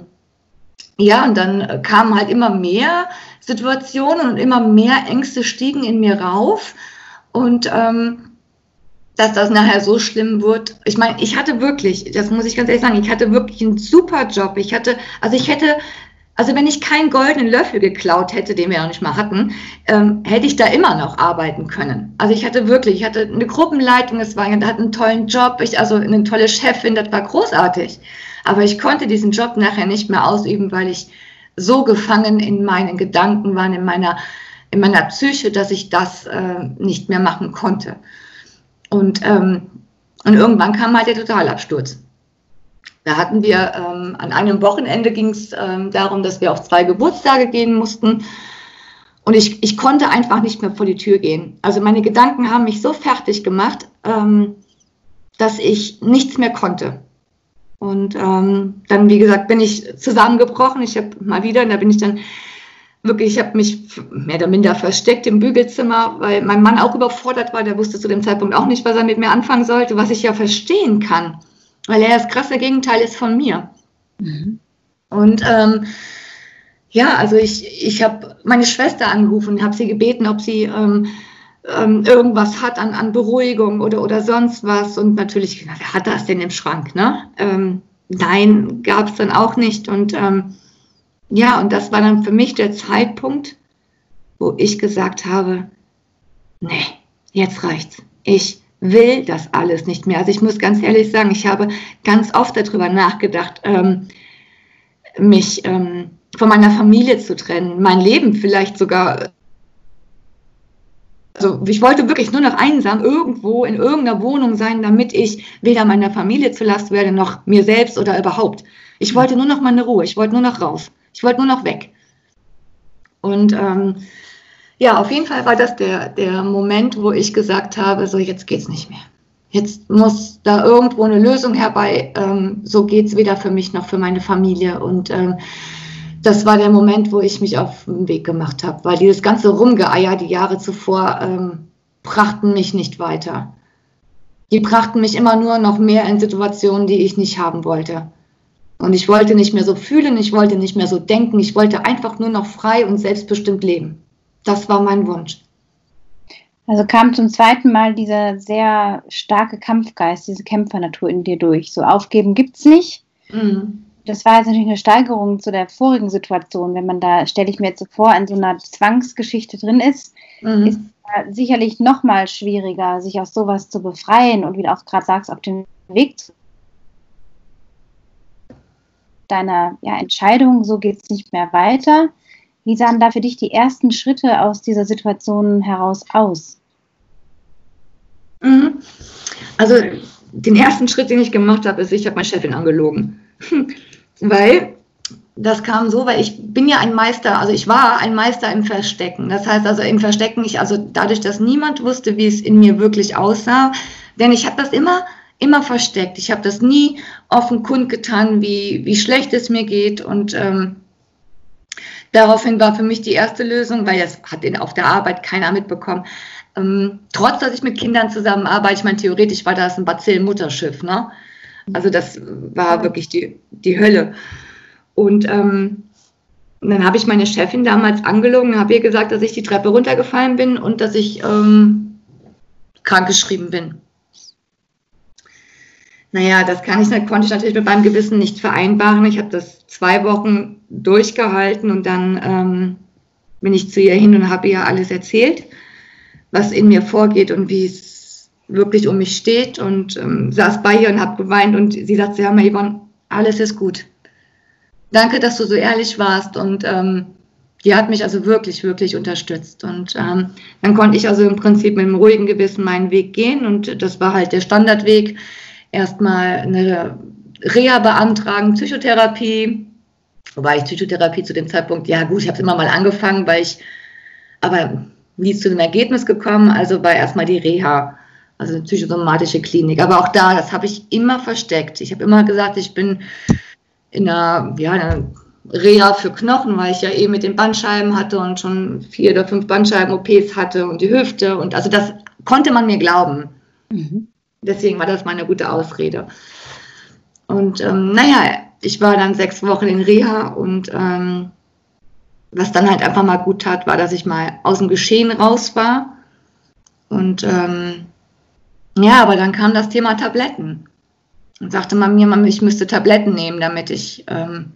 ja, und dann kamen halt immer mehr Situationen und immer mehr Ängste stiegen in mir rauf. Und ähm, dass das nachher so schlimm wird. Ich meine, ich hatte wirklich, das muss ich ganz ehrlich sagen, ich hatte wirklich einen super Job. Ich hatte, also ich hätte, also wenn ich keinen goldenen Löffel geklaut hätte, den wir noch nicht mal hatten, ähm, hätte ich da immer noch arbeiten können. Also ich hatte wirklich, ich hatte eine Gruppenleitung, es war, ich hatte einen tollen Job, ich, also eine tolle Chefin, das war großartig. Aber ich konnte diesen Job nachher nicht mehr ausüben, weil ich so gefangen in meinen Gedanken war, in meiner, in meiner Psyche, dass ich das äh, nicht mehr machen konnte. Und, ähm, und irgendwann kam halt der Totalabsturz. Da hatten wir, ähm, an einem Wochenende ging es ähm, darum, dass wir auf zwei Geburtstage gehen mussten. Und ich, ich konnte einfach nicht mehr vor die Tür gehen. Also meine Gedanken haben mich so fertig gemacht, ähm, dass ich nichts mehr konnte. Und ähm, dann, wie gesagt, bin ich zusammengebrochen. Ich habe mal wieder, und da bin ich dann wirklich, ich habe mich mehr oder minder versteckt im Bügelzimmer, weil mein Mann auch überfordert war. Der wusste zu dem Zeitpunkt auch nicht, was er mit mir anfangen sollte, was ich ja verstehen kann, weil er das krasse Gegenteil ist von mir. Mhm. Und ähm, ja, also ich, ich habe meine Schwester angerufen und habe sie gebeten, ob sie ähm, ähm, irgendwas hat an, an Beruhigung oder, oder sonst was. Und natürlich, wer hat das denn im Schrank? Ne? Ähm, nein, gab es dann auch nicht. Und ähm, ja, und das war dann für mich der Zeitpunkt, wo ich gesagt habe, nee, jetzt reicht's. Ich will das alles nicht mehr. Also ich muss ganz ehrlich sagen, ich habe ganz oft darüber nachgedacht, ähm, mich ähm, von meiner Familie zu trennen, mein Leben vielleicht sogar. Also ich wollte wirklich nur noch einsam irgendwo in irgendeiner Wohnung sein, damit ich weder meiner Familie zur Last werde, noch mir selbst oder überhaupt. Ich wollte nur noch meine Ruhe, ich wollte nur noch raus. Ich wollte nur noch weg. Und ähm, ja, auf jeden Fall war das der, der Moment, wo ich gesagt habe, so jetzt geht's nicht mehr. Jetzt muss da irgendwo eine Lösung herbei. Ähm, so geht's weder für mich noch für meine Familie. Und ähm, das war der Moment, wo ich mich auf den Weg gemacht habe, weil dieses ganze Rumgeeier die Jahre zuvor ähm, brachten mich nicht weiter. Die brachten mich immer nur noch mehr in Situationen, die ich nicht haben wollte. Und ich wollte nicht mehr so fühlen, ich wollte nicht mehr so denken, ich wollte einfach nur noch frei und selbstbestimmt leben. Das war mein Wunsch.
Also kam zum zweiten Mal dieser sehr starke Kampfgeist, diese Kämpfernatur in dir durch. So aufgeben gibt's nicht. Mhm. das war jetzt natürlich eine Steigerung zu der vorigen Situation. Wenn man da, stelle ich mir jetzt so vor, in so einer Zwangsgeschichte drin ist, mhm. ist es sicherlich noch mal schwieriger, sich aus sowas zu befreien und wie du auch gerade sagst, auf dem Weg zu deiner ja, Entscheidung, so geht es nicht mehr weiter. Wie sahen da für dich die ersten Schritte aus dieser Situation heraus aus?
Mhm. Also den ersten Schritt, den ich gemacht habe, ist, ich habe meine Chefin angelogen. Weil das kam so, weil ich bin ja ein Meister, also ich war ein Meister im Verstecken. Das heißt also im Verstecken, ich, also dadurch, dass niemand wusste, wie es in mir wirklich aussah, denn ich habe das immer, immer versteckt. Ich habe das nie offen kundgetan, wie, wie schlecht es mir geht und ähm, daraufhin war für mich die erste Lösung, weil das hat in, auf der Arbeit keiner mitbekommen, ähm, trotz, dass ich mit Kindern zusammenarbeite, ich meine, theoretisch war das ein Bazillen-Mutterschiff, ne? Also das war wirklich die, die Hölle. Und ähm, dann habe ich meine Chefin damals angelogen und habe ihr gesagt, dass ich die Treppe runtergefallen bin und dass ich ähm, krankgeschrieben bin. Naja, das kann ich, konnte ich natürlich mit meinem Gewissen nicht vereinbaren. Ich habe das zwei Wochen durchgehalten und dann ähm, bin ich zu ihr hin und habe ihr alles erzählt, was in mir vorgeht und wie es wirklich um mich steht und ähm, saß bei ihr und habe geweint und sie sagt, ja, Yvonne, alles ist gut. Danke, dass du so ehrlich warst und ähm, die hat mich also wirklich, wirklich unterstützt und ähm, dann konnte ich also im Prinzip mit einem ruhigen Gewissen meinen Weg gehen und das war halt der Standardweg. Erstmal eine Reha beantragen, Psychotherapie, wobei ich Psychotherapie zu dem Zeitpunkt, ja gut, ich habe es immer mal angefangen, weil ich, aber nie zu einem Ergebnis gekommen, also war erstmal die Reha, also eine psychosomatische Klinik, aber auch da, das habe ich immer versteckt. Ich habe immer gesagt, ich bin in einer, ja, einer Reha für Knochen, weil ich ja eh mit den Bandscheiben hatte und schon vier oder fünf Bandscheiben-O Ps hatte und die Hüfte und also das konnte man mir glauben. Mhm. Deswegen war das meine gute Ausrede. Und ähm, naja, ich war dann sechs Wochen in Reha und ähm, was dann halt einfach mal gut tat, war, dass ich mal aus dem Geschehen raus war. Und ähm, ja, aber dann kam das Thema Tabletten. Und sagte man mir, ich müsste Tabletten nehmen, damit ich, ähm,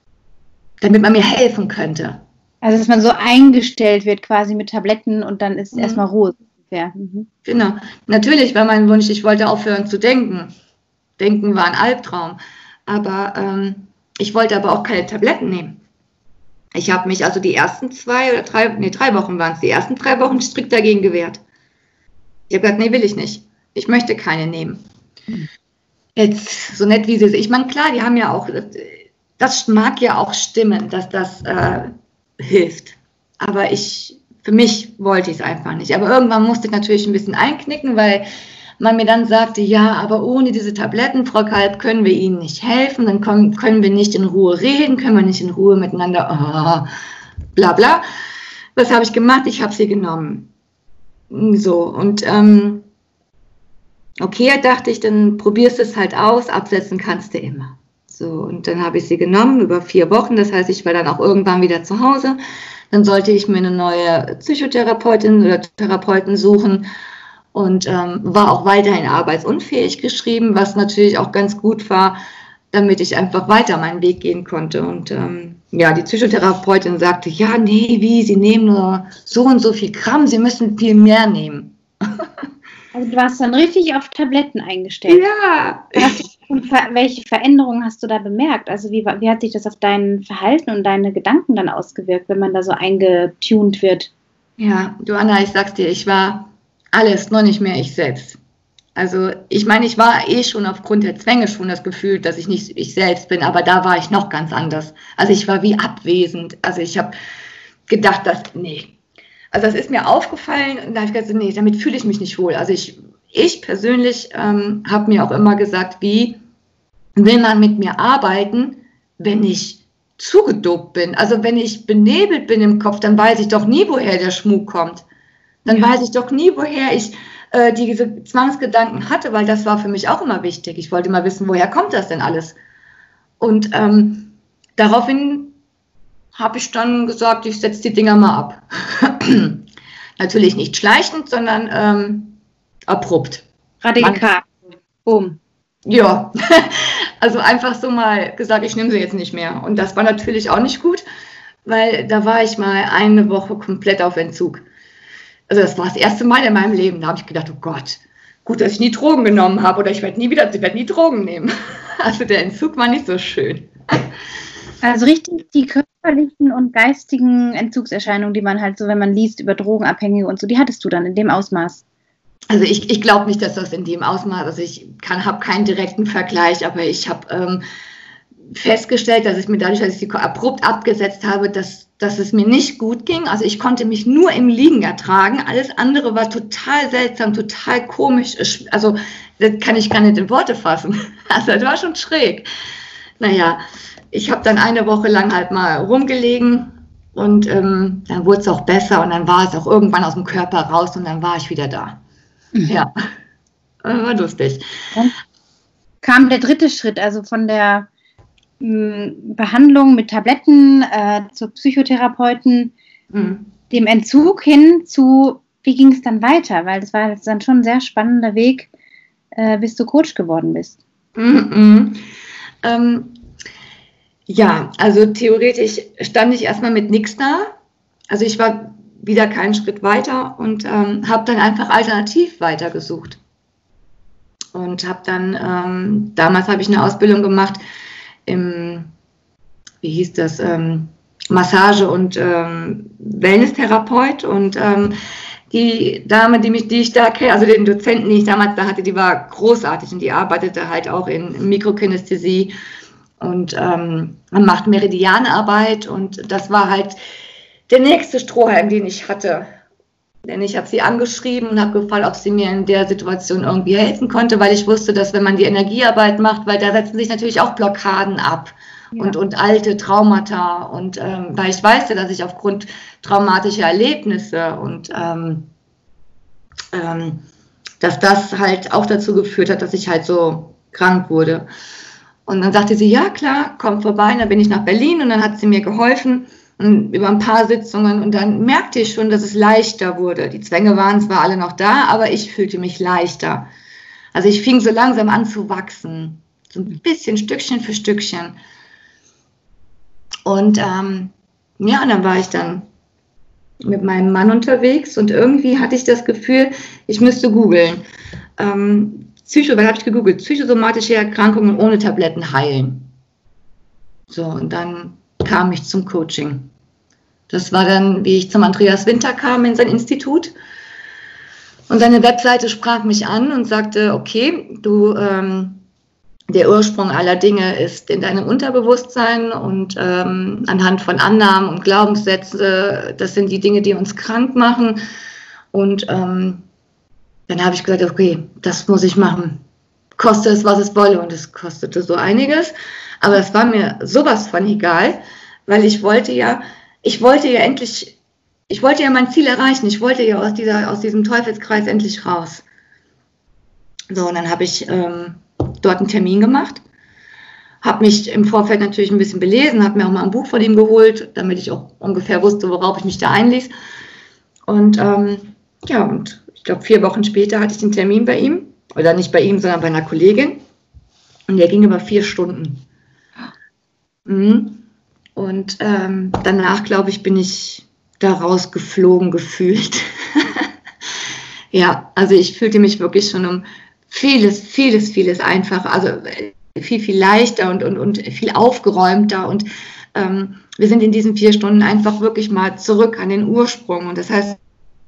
damit man mir helfen könnte.
Also, dass man so eingestellt wird quasi mit Tabletten und dann ist mhm. erstmal Ruhe. Ja. Mhm.
Genau. Natürlich war mein Wunsch, ich wollte aufhören zu denken. Denken war ein Albtraum. Aber ähm, ich wollte aber auch keine Tabletten nehmen. Ich habe mich also die ersten zwei oder drei, nee, drei Wochen waren es, die ersten drei Wochen strikt dagegen gewehrt. Ich habe gesagt, nee, will ich nicht. Ich möchte keine nehmen. Mhm. Jetzt, so nett wie sie ist. Ich meine, klar, die haben ja auch, das mag ja auch stimmen, dass das äh, hilft. Aber ich, für mich wollte ich es einfach nicht. Aber irgendwann musste ich natürlich ein bisschen einknicken, weil man mir dann sagte, ja, aber ohne diese Tabletten, Frau Kalb, können wir Ihnen nicht helfen, dann können, können wir nicht in Ruhe reden, können wir nicht in Ruhe miteinander, oh, bla bla. Was habe ich gemacht? Ich habe sie genommen. So, und ähm, okay, dachte ich, dann probierst du es halt aus, absetzen kannst du immer. So, und dann habe ich sie genommen über vier Wochen, das heißt, ich war dann auch irgendwann wieder zu Hause. Dann sollte ich mir eine neue Psychotherapeutin oder Therapeuten suchen und ähm, war auch weiterhin arbeitsunfähig geschrieben, was natürlich auch ganz gut war, damit ich einfach weiter meinen Weg gehen konnte. Und ähm, ja, die Psychotherapeutin sagte, ja, nee, wie, Sie nehmen nur so und so viel Gramm, Sie müssen viel mehr nehmen.
Also du warst dann richtig auf Tabletten eingestellt.
Ja.
Und welche Veränderungen hast du da bemerkt? Also wie, wie hat sich das auf dein Verhalten und deine Gedanken dann ausgewirkt, wenn man da so eingetunt wird?
Ja, du Anna, ich sag's dir, ich war alles, noch nicht mehr ich selbst. Also ich meine, ich war eh schon aufgrund der Zwänge schon das Gefühl, dass ich nicht ich selbst bin, aber da war ich noch ganz anders. Also ich war wie abwesend. Also ich habe gedacht, dass, nee. Also das ist mir aufgefallen und da habe ich gesagt, nee, damit fühle ich mich nicht wohl. Also ich, ich persönlich ähm, habe mir auch immer gesagt, wie will man mit mir arbeiten, wenn ich zugedopt bin? Also wenn ich benebelt bin im Kopf, dann weiß ich doch nie, woher der Schmuck kommt. Dann ja. weiß ich doch nie, woher ich äh, diese Zwangsgedanken hatte, weil das war für mich auch immer wichtig. Ich wollte mal wissen, woher kommt das denn alles? Und ähm, daraufhin habe ich dann gesagt, ich setze die Dinger mal ab. Natürlich nicht schleichend, sondern ähm, abrupt.
Radikal. Boom.
Ja, Also einfach so mal gesagt, ich nehme sie jetzt nicht mehr. Und das war natürlich auch nicht gut, weil da war ich mal eine Woche komplett auf Entzug. Also das war das erste Mal in meinem Leben. Da habe ich gedacht, oh Gott, gut, dass ich nie Drogen genommen habe oder ich werde nie wieder, ich werde nie Drogen nehmen. Also der Entzug war nicht so schön.
Also richtig die körperlichen und geistigen Entzugserscheinungen, die man halt so, wenn man liest über Drogenabhängige und so, die hattest du dann in dem Ausmaß?
Also ich, ich glaube nicht, dass das in dem Ausmaß, also ich habe keinen direkten Vergleich, aber ich habe ähm, festgestellt, dass es mir dadurch, dass ich sie abrupt abgesetzt habe, dass, dass es mir nicht gut ging. Also ich konnte mich nur im Liegen ertragen. Alles andere war total seltsam, total komisch. Also das kann ich gar nicht in Worte fassen. Also das war schon schräg. Naja, ich habe dann eine Woche lang halt mal rumgelegen und ähm, dann wurde es auch besser und dann war es auch irgendwann aus dem Körper raus und dann war ich wieder da. Mhm. Ja, war lustig.
Dann kam der dritte Schritt, also von der Behandlung mit Tabletten äh, zur Psychotherapeuten, mhm. dem Entzug hin zu, wie ging es dann weiter? Weil das war dann schon ein sehr spannender Weg, äh, bis du Coach geworden bist.
Mhm. Ähm, ja, also theoretisch stand ich erstmal mit nichts da. Also ich war wieder keinen Schritt weiter und ähm, habe dann einfach alternativ weitergesucht. Und habe dann, ähm, damals habe ich eine Ausbildung gemacht, im, wie hieß das, ähm, Massage- und ähm, Wellness-Therapeut und ähm, die Dame, die, mich, die ich da kenne, also den Dozenten, den ich damals da hatte, die war großartig und die arbeitete halt auch in Mikrokinästhesie und ähm, man macht Meridianarbeit und das war halt der nächste Strohhalm, den ich hatte. Denn ich habe sie angeschrieben und habe gefragt, ob sie mir in der Situation irgendwie helfen konnte, weil ich wusste, dass wenn man die Energiearbeit macht, weil da setzen sich natürlich auch Blockaden ab ja. und, und alte Traumata. Und ähm, weil ich weiß ja, dass ich aufgrund traumatischer Erlebnisse und ähm, ähm, dass das halt auch dazu geführt hat, dass ich halt so krank wurde. Und dann sagte sie, ja klar, komm vorbei. Und dann bin ich nach Berlin und dann hat sie mir geholfen. Und über ein paar Sitzungen und dann merkte ich schon, dass es leichter wurde. Die Zwänge waren zwar alle noch da, aber ich fühlte mich leichter. Also ich fing so langsam an zu wachsen, so ein bisschen Stückchen für Stückchen. Und ähm, ja, und dann war ich dann mit meinem Mann unterwegs und irgendwie hatte ich das Gefühl, ich müsste googeln. Ähm, Psycho, was habe ich gegoogelt? Psychosomatische Erkrankungen ohne Tabletten heilen. So, und dann kam ich zum Coaching. Das war dann, wie ich zum Andreas Winter kam in sein Institut. Und seine Webseite sprach mich an und sagte, okay, du, ähm, der Ursprung aller Dinge ist in deinem Unterbewusstsein und ähm, anhand von Annahmen und Glaubenssätze, das sind die Dinge, die uns krank machen. Und ähm, dann habe ich gesagt, okay, das muss ich machen. Koste es, was es wolle. Und es kostete so einiges. Aber es war mir sowas von egal, weil ich wollte ja, ich wollte ja endlich, ich wollte ja mein Ziel erreichen. Ich wollte ja aus dieser, aus diesem Teufelskreis endlich raus. So, und dann habe ich ähm, dort einen Termin gemacht, habe mich im Vorfeld natürlich ein bisschen belesen, habe mir auch mal ein Buch von ihm geholt, damit ich auch ungefähr wusste, worauf ich mich da einließ. Und ähm, ja, und ich glaube, vier Wochen später hatte ich den Termin bei ihm, oder nicht bei ihm, sondern bei einer Kollegin. Und der ging über vier Stunden. Mhm. Und ähm, danach, glaube ich, bin ich da rausgeflogen gefühlt. Ja, also ich fühlte mich wirklich schon um vieles, vieles, vieles einfacher, also viel, viel leichter und, und, und viel aufgeräumter. Und ähm, wir sind in diesen vier Stunden einfach wirklich mal zurück an den Ursprung. Und das heißt,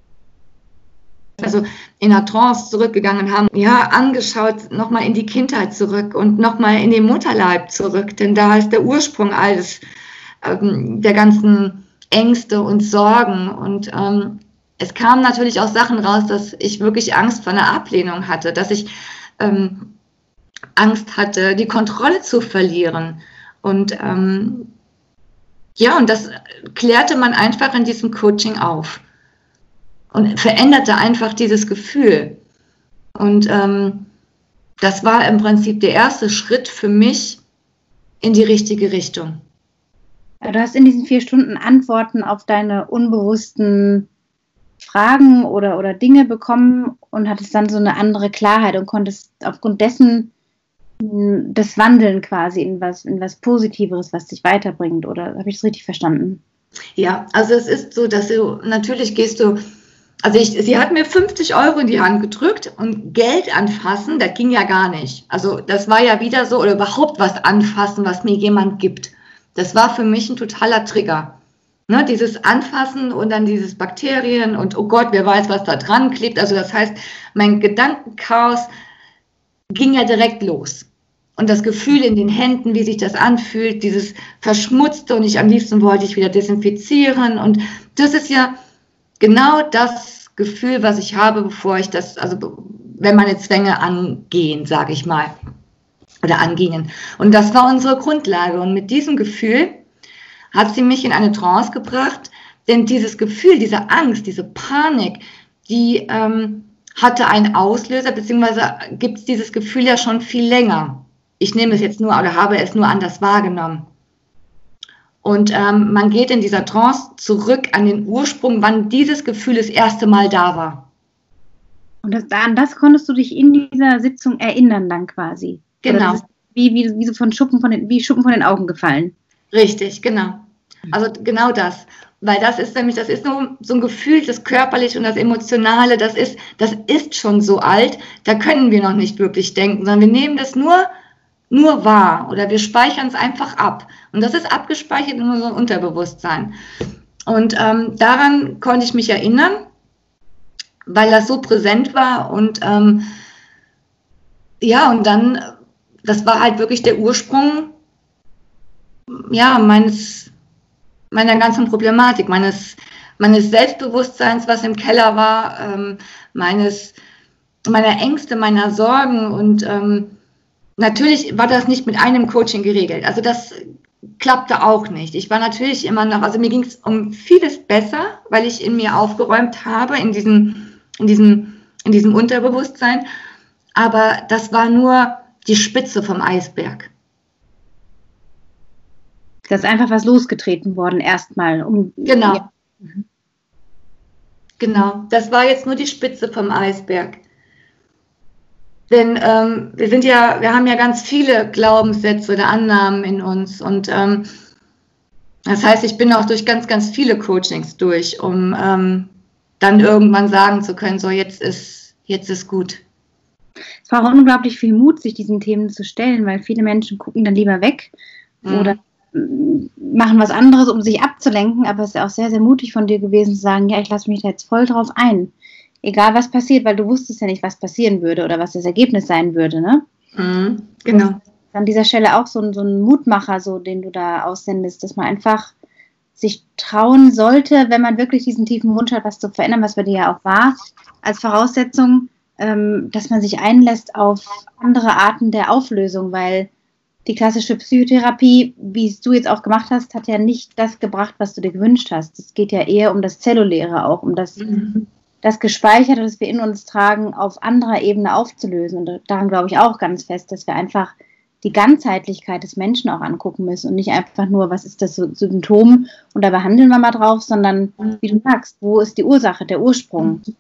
also in einer Trance zurückgegangen haben, ja, angeschaut, nochmal in die Kindheit zurück und nochmal in den Mutterleib zurück, denn da ist der Ursprung alles, ähm, der ganzen Ängste und Sorgen. Und ähm, es kamen natürlich auch Sachen raus, dass ich wirklich Angst vor einer Ablehnung hatte, dass ich ähm, Angst hatte, die Kontrolle zu verlieren. Und ähm, ja, und das klärte man einfach in diesem Coaching auf. Und veränderte einfach dieses Gefühl. Und ähm, das war im Prinzip der erste Schritt für mich in die richtige Richtung.
Du hast in diesen vier Stunden Antworten auf deine unbewussten Fragen oder, oder Dinge bekommen und hattest dann so eine andere Klarheit und konntest aufgrund dessen das Wandeln quasi in was, in was Positiveres, was dich weiterbringt, oder habe ich das richtig verstanden?
Ja, also es ist so, dass du, natürlich gehst du, also ich, sie hat mir fünfzig Euro in die Hand gedrückt und Geld anfassen, das ging ja gar nicht. Also das war ja wieder so, oder überhaupt was anfassen, was mir jemand gibt. Das war für mich ein totaler Trigger. Ne, dieses Anfassen und dann dieses Bakterien und oh Gott, wer weiß, was da dran klebt. Also das heißt, mein Gedankenchaos ging ja direkt los. Und das Gefühl in den Händen, wie sich das anfühlt, dieses Verschmutzte, und ich am liebsten wollte ich wieder desinfizieren. Und das ist ja genau das Gefühl, was ich habe, bevor ich das, also wenn meine Zwänge angehen, sage ich mal, oder angingen. Und das war unsere Grundlage. Und mit diesem Gefühl hat sie mich in eine Trance gebracht, denn dieses Gefühl, diese Angst, diese Panik, die ähm, hatte einen Auslöser, beziehungsweise gibt es dieses Gefühl ja schon viel länger. Ich nehme es jetzt nur oder habe es nur anders wahrgenommen. Und ähm, man geht in dieser Trance zurück an den Ursprung, wann dieses Gefühl das erste Mal da war.
Und das, an das konntest du dich in dieser Sitzung erinnern dann quasi?
Genau.
Wie, wie, wie so von Schuppen von den, wie Schuppen von den Augen gefallen?
Richtig, genau. Also genau das. Weil das ist nämlich, das ist nur so ein Gefühl, das Körperliche und das Emotionale, das ist, das ist schon so alt, da können wir noch nicht wirklich denken, sondern wir nehmen das nur, nur wahr oder wir speichern es einfach ab. Und das ist abgespeichert in unserem Unterbewusstsein. Und ähm, daran konnte ich mich erinnern, weil das so präsent war und ähm, ja, und dann, das war halt wirklich der Ursprung, ja, meines, meiner ganzen Problematik, meines, meines Selbstbewusstseins, was im Keller war, ähm, meines, meiner Ängste, meiner Sorgen. Und ähm, natürlich war das nicht mit einem Coaching geregelt. Also das klappte auch nicht. Ich war natürlich immer noch, also mir ging es um vieles besser, weil ich in mir aufgeräumt habe, in diesem, in diesem, in diesem Unterbewusstsein. Aber das war nur die Spitze vom Eisberg.
Da ist einfach was losgetreten worden erstmal. Um,
genau.
Ja. Mhm.
Genau, das war jetzt nur die Spitze vom Eisberg. Denn ähm, wir sind ja, wir haben ja ganz viele Glaubenssätze oder Annahmen in uns. Und ähm, das heißt, ich bin auch durch ganz, ganz viele Coachings durch, um ähm, dann irgendwann sagen zu können, so jetzt ist, jetzt ist gut.
Es war auch unglaublich viel Mut, sich diesen Themen zu stellen, weil viele Menschen gucken dann lieber weg mhm. oder machen was anderes, um sich abzulenken, aber es ist auch sehr, sehr mutig von dir gewesen zu sagen, ja, ich lasse mich da jetzt voll drauf ein. Egal, was passiert, weil du wusstest ja nicht, was passieren würde oder was das Ergebnis sein würde, ne?
Mhm, genau.
Und an dieser Stelle auch so ein, so ein Mutmacher, so, den du da aussendest, dass man einfach sich trauen sollte, wenn man wirklich diesen tiefen Wunsch hat, was zu verändern, was bei dir ja auch war, als Voraussetzung, ähm, dass man sich einlässt auf andere Arten der Auflösung, weil die klassische Psychotherapie, wie es du jetzt auch gemacht hast, hat ja nicht das gebracht, was du dir gewünscht hast. Es geht ja eher um das Zelluläre auch, um das, mhm. das Gespeicherte, das wir in uns tragen, auf anderer Ebene aufzulösen. Und daran glaube ich auch ganz fest, dass wir einfach die Ganzheitlichkeit des Menschen auch angucken müssen und nicht einfach nur, was ist das Symptom und da behandeln wir mal drauf, sondern, wie du sagst, wo ist die Ursache, der Ursprung? Mhm.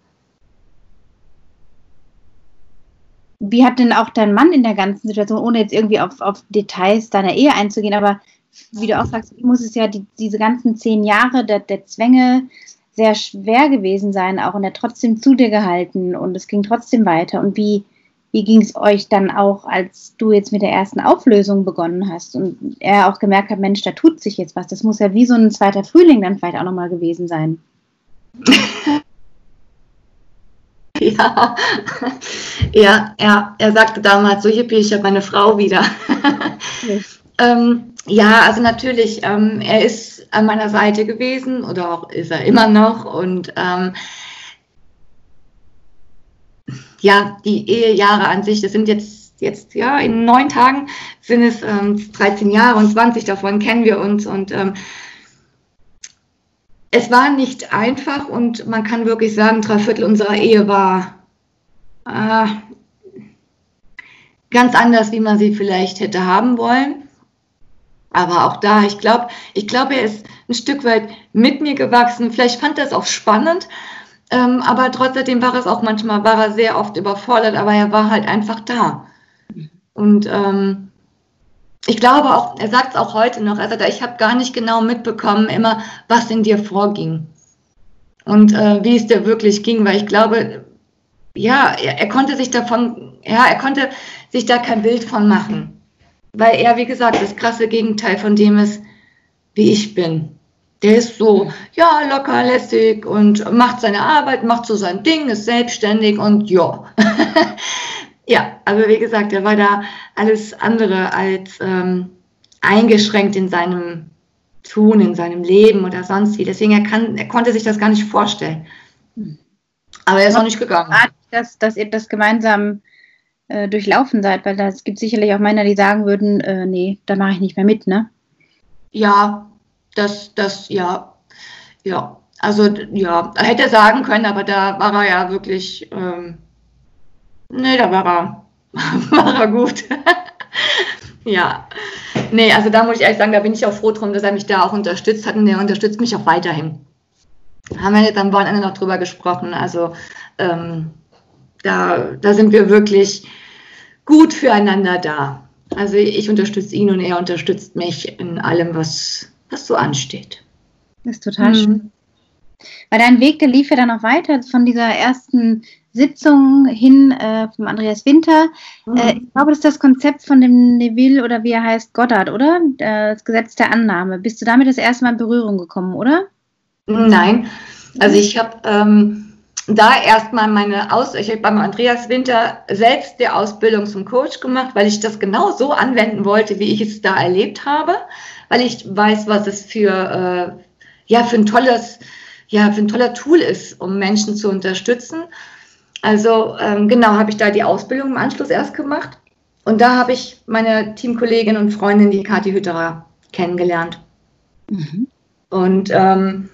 Wie hat denn auch dein Mann in der ganzen Situation, ohne jetzt irgendwie auf, auf Details deiner Ehe einzugehen, aber wie du auch sagst, muss es ja die, diese ganzen zehn Jahre der, der Zwänge sehr schwer gewesen sein auch und er hat trotzdem zu dir gehalten und es ging trotzdem weiter. Und wie, wie ging es euch dann auch, als du jetzt mit der ersten Auflösung begonnen hast und er auch gemerkt hat, Mensch, da tut sich jetzt was. Das muss ja wie so ein zweiter Frühling dann vielleicht auch nochmal gewesen sein.
Ja, ja, ja, er sagte damals, so hippie, ich habe meine Frau wieder. Okay. ähm, ja, also natürlich, ähm, er ist an meiner Seite gewesen oder auch ist er immer noch und ähm, ja, die Ehejahre an sich, das sind jetzt, jetzt ja, in neun Tagen sind es ähm, dreizehn Jahre und zwanzig davon kennen wir uns und ähm, es war nicht einfach und man kann wirklich sagen, drei Viertel unserer Ehe war äh, ganz anders, wie man sie vielleicht hätte haben wollen. Aber auch da, ich glaube, ich glaube, er ist ein Stück weit mit mir gewachsen. Vielleicht fand er es auch spannend, ähm, aber trotzdem war es auch manchmal, war er sehr oft überfordert, aber er war halt einfach da. Und ähm, ich glaube auch, er sagt es auch heute noch, er sagt, ich habe gar nicht genau mitbekommen immer, was in dir vorging und äh, wie es dir wirklich ging, weil ich glaube, ja, er, er konnte sich davon, ja, er konnte sich da kein Bild von machen, weil er, wie gesagt, das krasse Gegenteil von dem ist, wie ich bin. Der ist so, ja, locker, lässig und macht seine Arbeit, macht so sein Ding, ist selbstständig und ja. Ja, also wie gesagt, er war da alles andere als ähm, eingeschränkt in seinem Tun, in seinem Leben oder sonst wie. Deswegen, er, kann, er konnte sich das gar nicht vorstellen. Aber er ist auch nicht gegangen.
Dass, dass ihr das gemeinsam äh, durchlaufen seid, weil es gibt sicherlich auch Männer, die sagen würden, äh, nee, da mache ich nicht mehr mit, ne?
Ja, das, das, ja, ja. Also, ja, er hätte sagen können, aber da war er ja wirklich, ähm, nee, da war er, war er gut. Ja, nee, also da muss ich ehrlich sagen, da bin ich auch froh drum, dass er mich da auch unterstützt hat und er unterstützt mich auch weiterhin. Haben wir jetzt am Wochenende noch drüber gesprochen, also ähm, da, da sind wir wirklich gut füreinander da. Also ich unterstütze ihn und er unterstützt mich in allem, was, was so ansteht.
Das ist total mhm. schön. Weil dein Weg, der lief ja dann auch weiter von dieser ersten Sitzung hin äh, vom Andreas Winter. Mhm. Äh, ich glaube, das ist das Konzept von dem Neville oder wie er heißt, Goddard, oder? Äh, das Gesetz der Annahme. Bist du damit das erste Mal in Berührung gekommen, oder?
Nein, also ich habe ähm, da erstmal meine Aus, ich habe beim Andreas Winter selbst die Ausbildung zum Coach gemacht, weil ich das genau so anwenden wollte, wie ich es da erlebt habe, weil ich weiß, was es für äh, ja für ein tolles ja für ein toller Tool ist, um Menschen zu unterstützen. Also ähm, genau habe ich da die Ausbildung im Anschluss erst gemacht und da habe ich meine Teamkollegin und Freundin, die Kathi Hütterer, kennengelernt. Mhm. Und ähm,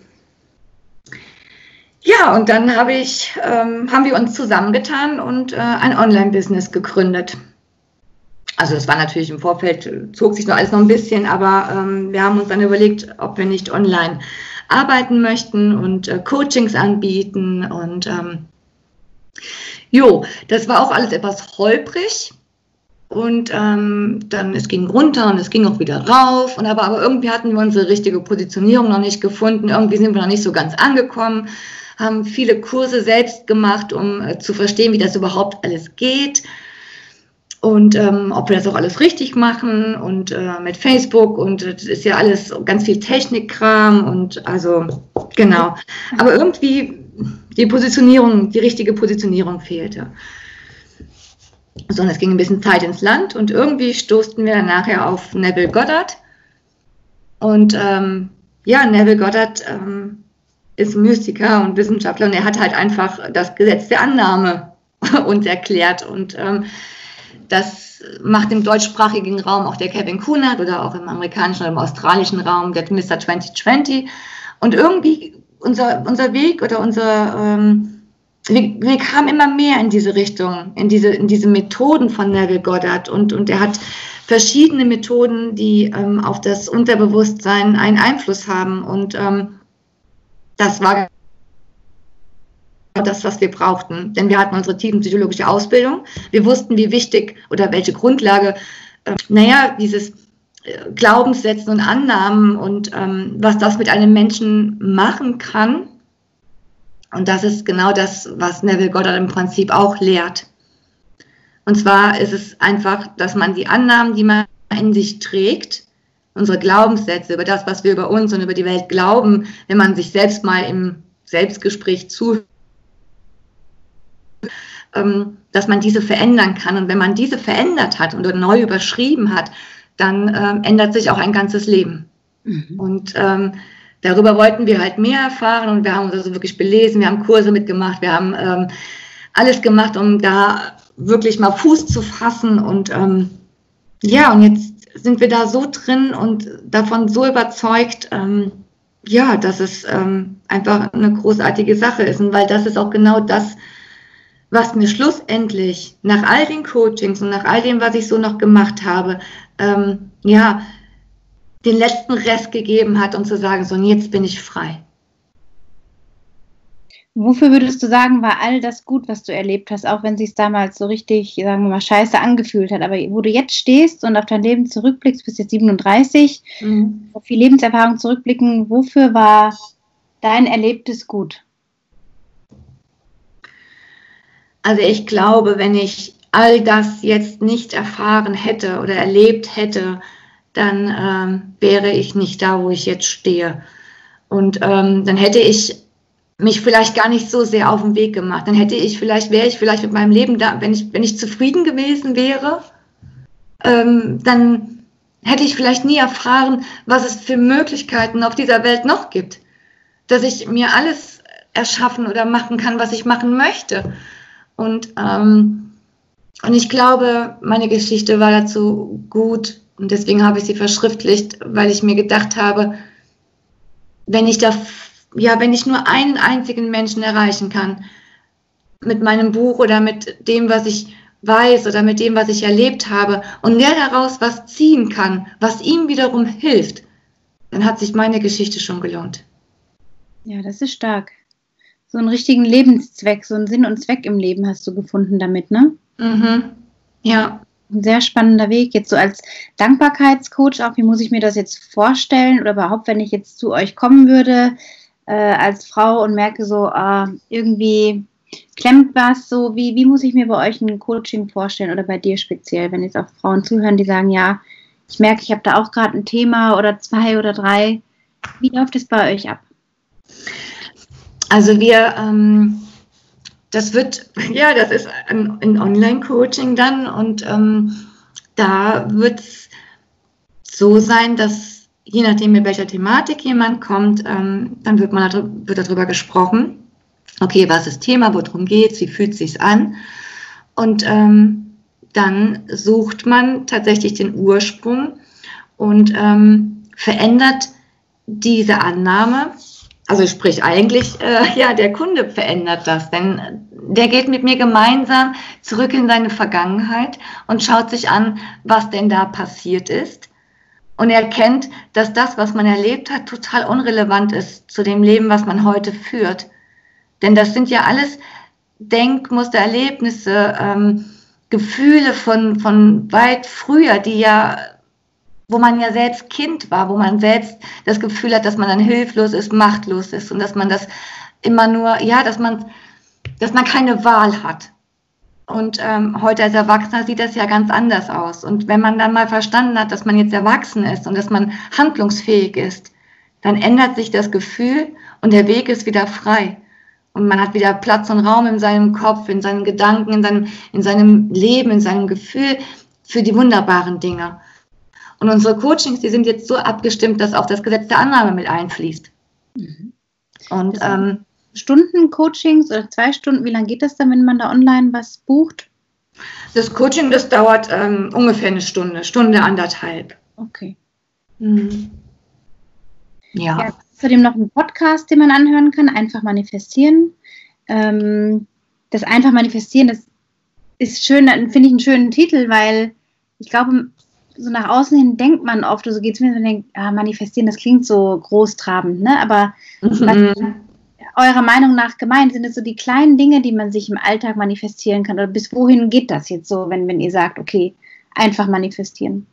ja, und dann habe ich, ähm, haben wir uns zusammengetan und äh, ein Online-Business gegründet. Also das war natürlich im Vorfeld, zog sich noch alles noch ein bisschen, aber ähm, wir haben uns dann überlegt, ob wir nicht online arbeiten möchten und äh, Coachings anbieten. Und ähm, jo, das war auch alles etwas holprig. Und ähm, dann, es ging runter und es ging auch wieder rauf. Und aber, aber irgendwie hatten wir unsere richtige Positionierung noch nicht gefunden. Irgendwie sind wir noch nicht so ganz angekommen. Haben viele Kurse selbst gemacht, um äh, zu verstehen, wie das überhaupt alles geht. Und ähm, ob wir das auch alles richtig machen. Und äh, mit Facebook. Und das ist ja alles ganz viel Technikkram. Und also, genau. Aber irgendwie die Positionierung, die richtige Positionierung fehlte. Sondern es ging ein bisschen Zeit ins Land und irgendwie stoßten wir dann nachher auf Neville Goddard. Und ähm, ja, Neville Goddard ähm, ist Mystiker und Wissenschaftler und er hat halt einfach das Gesetz der Annahme uns erklärt. Und ähm, das macht im deutschsprachigen Raum auch der Kevin Kunert oder auch im amerikanischen oder im australischen Raum der Mister zwanzig zwanzig. Und irgendwie unser, unser Weg oder unser... Ähm, Wir, wir kamen immer mehr in diese Richtung, in diese, in diese Methoden von Neville Goddard und, und er hat verschiedene Methoden, die ähm, auf das Unterbewusstsein einen Einfluss haben und ähm, das war das, was wir brauchten, denn wir hatten unsere tiefenpsychologische Ausbildung, wir wussten, wie wichtig oder welche Grundlage, äh, naja, dieses äh, Glaubenssätzen und Annahmen und ähm, was das mit einem Menschen machen kann. Und das ist genau das, was Neville Goddard im Prinzip auch lehrt. Und zwar ist es einfach, dass man die Annahmen, die man in sich trägt, unsere Glaubenssätze über das, was wir über uns und über die Welt glauben, wenn man sich selbst mal im Selbstgespräch zuhört, ähm, dass man diese verändern kann. Und wenn man diese verändert hat oder neu überschrieben hat, dann ähm, ändert sich auch ein ganzes Leben. Mhm. Und ähm, darüber wollten wir halt mehr erfahren und wir haben uns also wirklich belesen, wir haben Kurse mitgemacht, wir haben ähm, alles gemacht, um da wirklich mal Fuß zu fassen und ähm, ja, und jetzt sind wir da so drin und davon so überzeugt, ähm, ja, dass es ähm, einfach eine großartige Sache ist und weil das ist auch genau das, was mir schlussendlich nach all den Coachings und nach all dem, was ich so noch gemacht habe, ähm, ja, den letzten Rest gegeben hat, um zu sagen, so, und jetzt bin ich frei.
Wofür würdest du sagen, war all das gut, was du erlebt hast, auch wenn es sich damals so richtig, sagen wir mal, scheiße angefühlt hat, aber wo du jetzt stehst und auf dein Leben zurückblickst, bist jetzt siebenunddreißig, mhm. auf viel Lebenserfahrung zurückblicken, wofür war dein Erlebtes gut?
Also ich glaube, wenn ich all das jetzt nicht erfahren hätte oder erlebt hätte, dann ähm, wäre ich nicht da, wo ich jetzt stehe. Und ähm, dann hätte ich mich vielleicht gar nicht so sehr auf den Weg gemacht. Dann hätte ich vielleicht, wäre ich vielleicht mit meinem Leben da, wenn ich, wenn ich zufrieden gewesen wäre, ähm, dann hätte ich vielleicht nie erfahren, was es für Möglichkeiten auf dieser Welt noch gibt. Dass ich mir alles erschaffen oder machen kann, was ich machen möchte. Und, ähm, und ich glaube, meine Geschichte war dazu gut und deswegen habe ich sie verschriftlicht, weil ich mir gedacht habe, wenn ich da ja, wenn ich nur einen einzigen Menschen erreichen kann, mit meinem Buch oder mit dem, was ich weiß oder mit dem, was ich erlebt habe, und der daraus was ziehen kann, was ihm wiederum hilft, dann hat sich meine Geschichte schon gelohnt.
Ja, das ist stark. So einen richtigen Lebenszweck, so einen Sinn und Zweck im Leben hast du gefunden damit, ne?
Mhm. Ja.
Ein sehr spannender Weg. Jetzt so als Dankbarkeitscoach auch, wie muss ich mir das jetzt vorstellen oder überhaupt, wenn ich jetzt zu euch kommen würde, Äh, als Frau und merke so, äh, irgendwie klemmt was so, wie, wie muss ich mir bei euch ein Coaching vorstellen oder bei dir speziell, wenn jetzt auch Frauen zuhören, die sagen, ja, ich merke, ich habe da auch gerade ein Thema oder zwei oder drei. Wie läuft es bei euch ab?
Also wir, ähm, das wird, ja, das ist ein, ein Online-Coaching dann und ähm, da wird es so sein, dass je nachdem, mit welcher Thematik jemand kommt, ähm, dann wird, man darüber, wird darüber gesprochen. Okay, was ist Thema, worum geht's, wie fühlt es sich an? Und ähm, dann sucht man tatsächlich den Ursprung und ähm, verändert diese Annahme. Also sprich eigentlich, äh, ja, der Kunde verändert das, denn der geht mit mir gemeinsam zurück in seine Vergangenheit und schaut sich an, was denn da passiert ist. Und er erkennt, dass das, was man erlebt hat, total unrelevant ist zu dem Leben, was man heute führt. Denn das sind ja alles Denkmuster, Erlebnisse, ähm, Gefühle von, von weit früher, die ja, wo man ja selbst Kind war, wo man selbst das Gefühl hat, dass man dann hilflos ist, machtlos ist und dass man das immer nur, ja, dass man, dass man keine Wahl hat. Und ähm, heute als Erwachsener sieht das ja ganz anders aus. Und wenn man dann mal verstanden hat, dass man jetzt erwachsen ist und dass man handlungsfähig ist, dann ändert sich das Gefühl und der Weg ist wieder frei. Und man hat wieder Platz und Raum in seinem Kopf, in seinen Gedanken, in seinem, in seinem Leben, in seinem Gefühl für die wunderbaren Dinge. Und unsere Coachings, die sind jetzt so abgestimmt, dass auch das Gesetz der Annahme mit einfließt. Mhm. Und ähm,
Stunden Coachings oder zwei Stunden, wie lange geht das dann, wenn man da online was bucht?
Das Coaching, das dauert ähm, ungefähr eine Stunde, Stunde anderthalb.
Okay.
Mhm. Ja.
Ja. Außerdem noch einen Podcast, den man anhören kann, einfach manifestieren. Ähm, das einfach manifestieren, das ist schön, finde ich einen schönen Titel, weil ich glaube, so nach außen hin denkt man oft, so geht es mir, man denkt, ah, manifestieren, das klingt so großtrabend, ne? Aber mhm. was eurer Meinung nach gemeint? Sind es so die kleinen Dinge, die man sich im Alltag manifestieren kann? Oder bis wohin geht das jetzt so, wenn, wenn ihr sagt, okay, einfach manifestieren?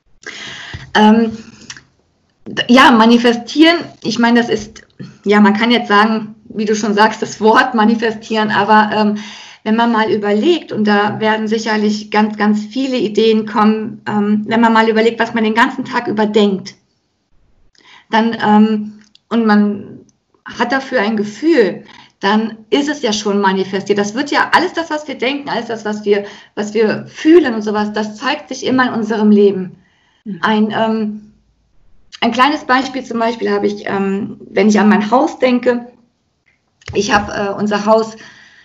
Ähm, ja, manifestieren, ich meine, das ist, ja, man kann jetzt sagen, wie du schon sagst, das Wort manifestieren, aber ähm, wenn man mal überlegt, und da werden sicherlich ganz, ganz viele Ideen kommen, ähm, wenn man mal überlegt, was man den ganzen Tag überdenkt, dann, ähm, und man hat dafür ein Gefühl, dann ist es ja schon manifestiert. Das wird ja alles das, was wir denken, alles das, was wir, was wir fühlen und sowas, das zeigt sich immer in unserem Leben. Ein, ähm, ein kleines Beispiel zum Beispiel habe ich, ähm, wenn ich an mein Haus denke, ich habe äh, unser Haus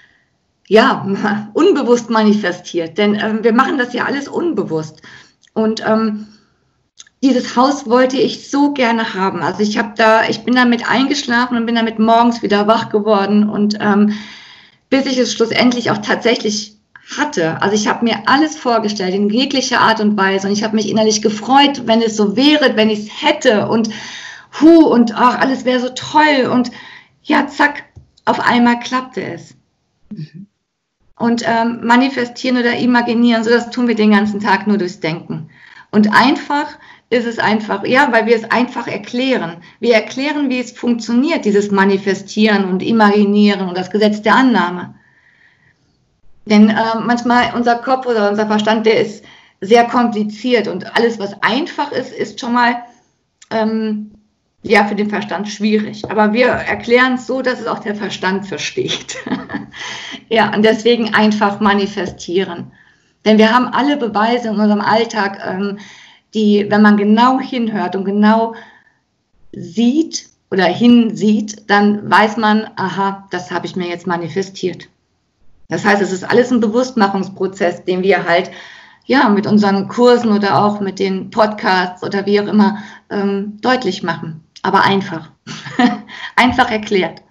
ja unbewusst manifestiert, denn ähm, wir machen das ja alles unbewusst. Und ähm, dieses Haus wollte ich so gerne haben. Also ich habe da, ich bin damit eingeschlafen und bin damit morgens wieder wach geworden und ähm, bis ich es schlussendlich auch tatsächlich hatte. Also ich habe mir alles vorgestellt in jeglicher Art und Weise und ich habe mich innerlich gefreut, wenn es so wäre, wenn ich es hätte und hu und ach, alles wäre so toll und ja, zack. auf einmal klappte es. Mhm. Und ähm, manifestieren oder imaginieren, so das tun wir den ganzen Tag nur durchs Denken. Und einfach ist es einfach, ja, weil wir es einfach erklären. Wir erklären, wie es funktioniert, dieses Manifestieren und Imaginieren und das Gesetz der Annahme. Denn äh, manchmal unser Kopf oder unser Verstand, der ist sehr kompliziert und alles, was einfach ist, ist schon mal ähm, ja, für den Verstand schwierig. Aber wir erklären es so, dass es auch der Verstand versteht. Ja, und deswegen einfach manifestieren. Denn wir haben alle Beweise in unserem Alltag, ähm, die, wenn man genau hinhört und genau sieht oder hinsieht, dann weiß man, aha, das habe ich mir jetzt manifestiert. Das heißt, es ist alles ein Bewusstmachungsprozess, den wir halt ja mit unseren Kursen oder auch mit den Podcasts oder wie auch immer ähm, deutlich machen. Aber einfach. Einfach erklärt.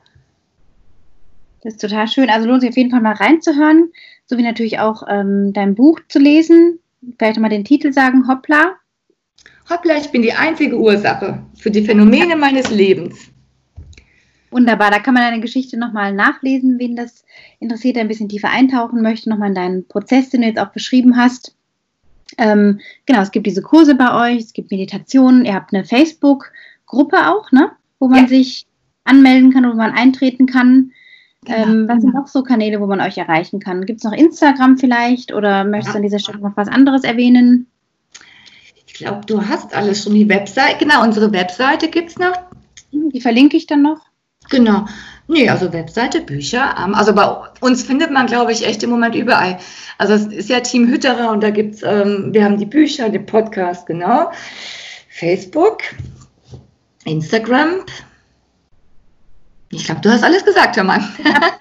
Das ist total schön. Also lohnt sich auf jeden Fall mal reinzuhören, sowie natürlich auch ähm, dein Buch zu lesen. Vielleicht nochmal den Titel sagen, Hoppla.
Hoppla, ich bin die einzige Ursache für die Phänomene meines Lebens.
Wunderbar, da kann man deine Geschichte nochmal nachlesen, wen das interessiert, der ein bisschen tiefer eintauchen möchte, nochmal in deinen Prozess, den du jetzt auch beschrieben hast. Ähm, genau, es gibt diese Kurse bei euch, es gibt Meditationen, ihr habt eine Facebook-Gruppe auch, ne, wo man ja. sich anmelden kann, wo man eintreten kann. Genau. Ähm, was sind noch so Kanäle, wo man euch erreichen kann? Gibt es noch Instagram vielleicht oder möchtest du an dieser Stelle noch was anderes erwähnen?
Ich glaube, du hast alles schon, die Webseite, genau, unsere Webseite gibt es noch.
Die verlinke ich dann noch.
Genau. Nee, also Webseite, Bücher. Also bei uns findet man, glaube ich, echt im Moment überall. Also es ist ja Team Hütterer und da gibt's, ähm, wir haben die Bücher, den Podcast, genau. Facebook, Instagram. Ich glaube, du hast alles gesagt, Herr Mann.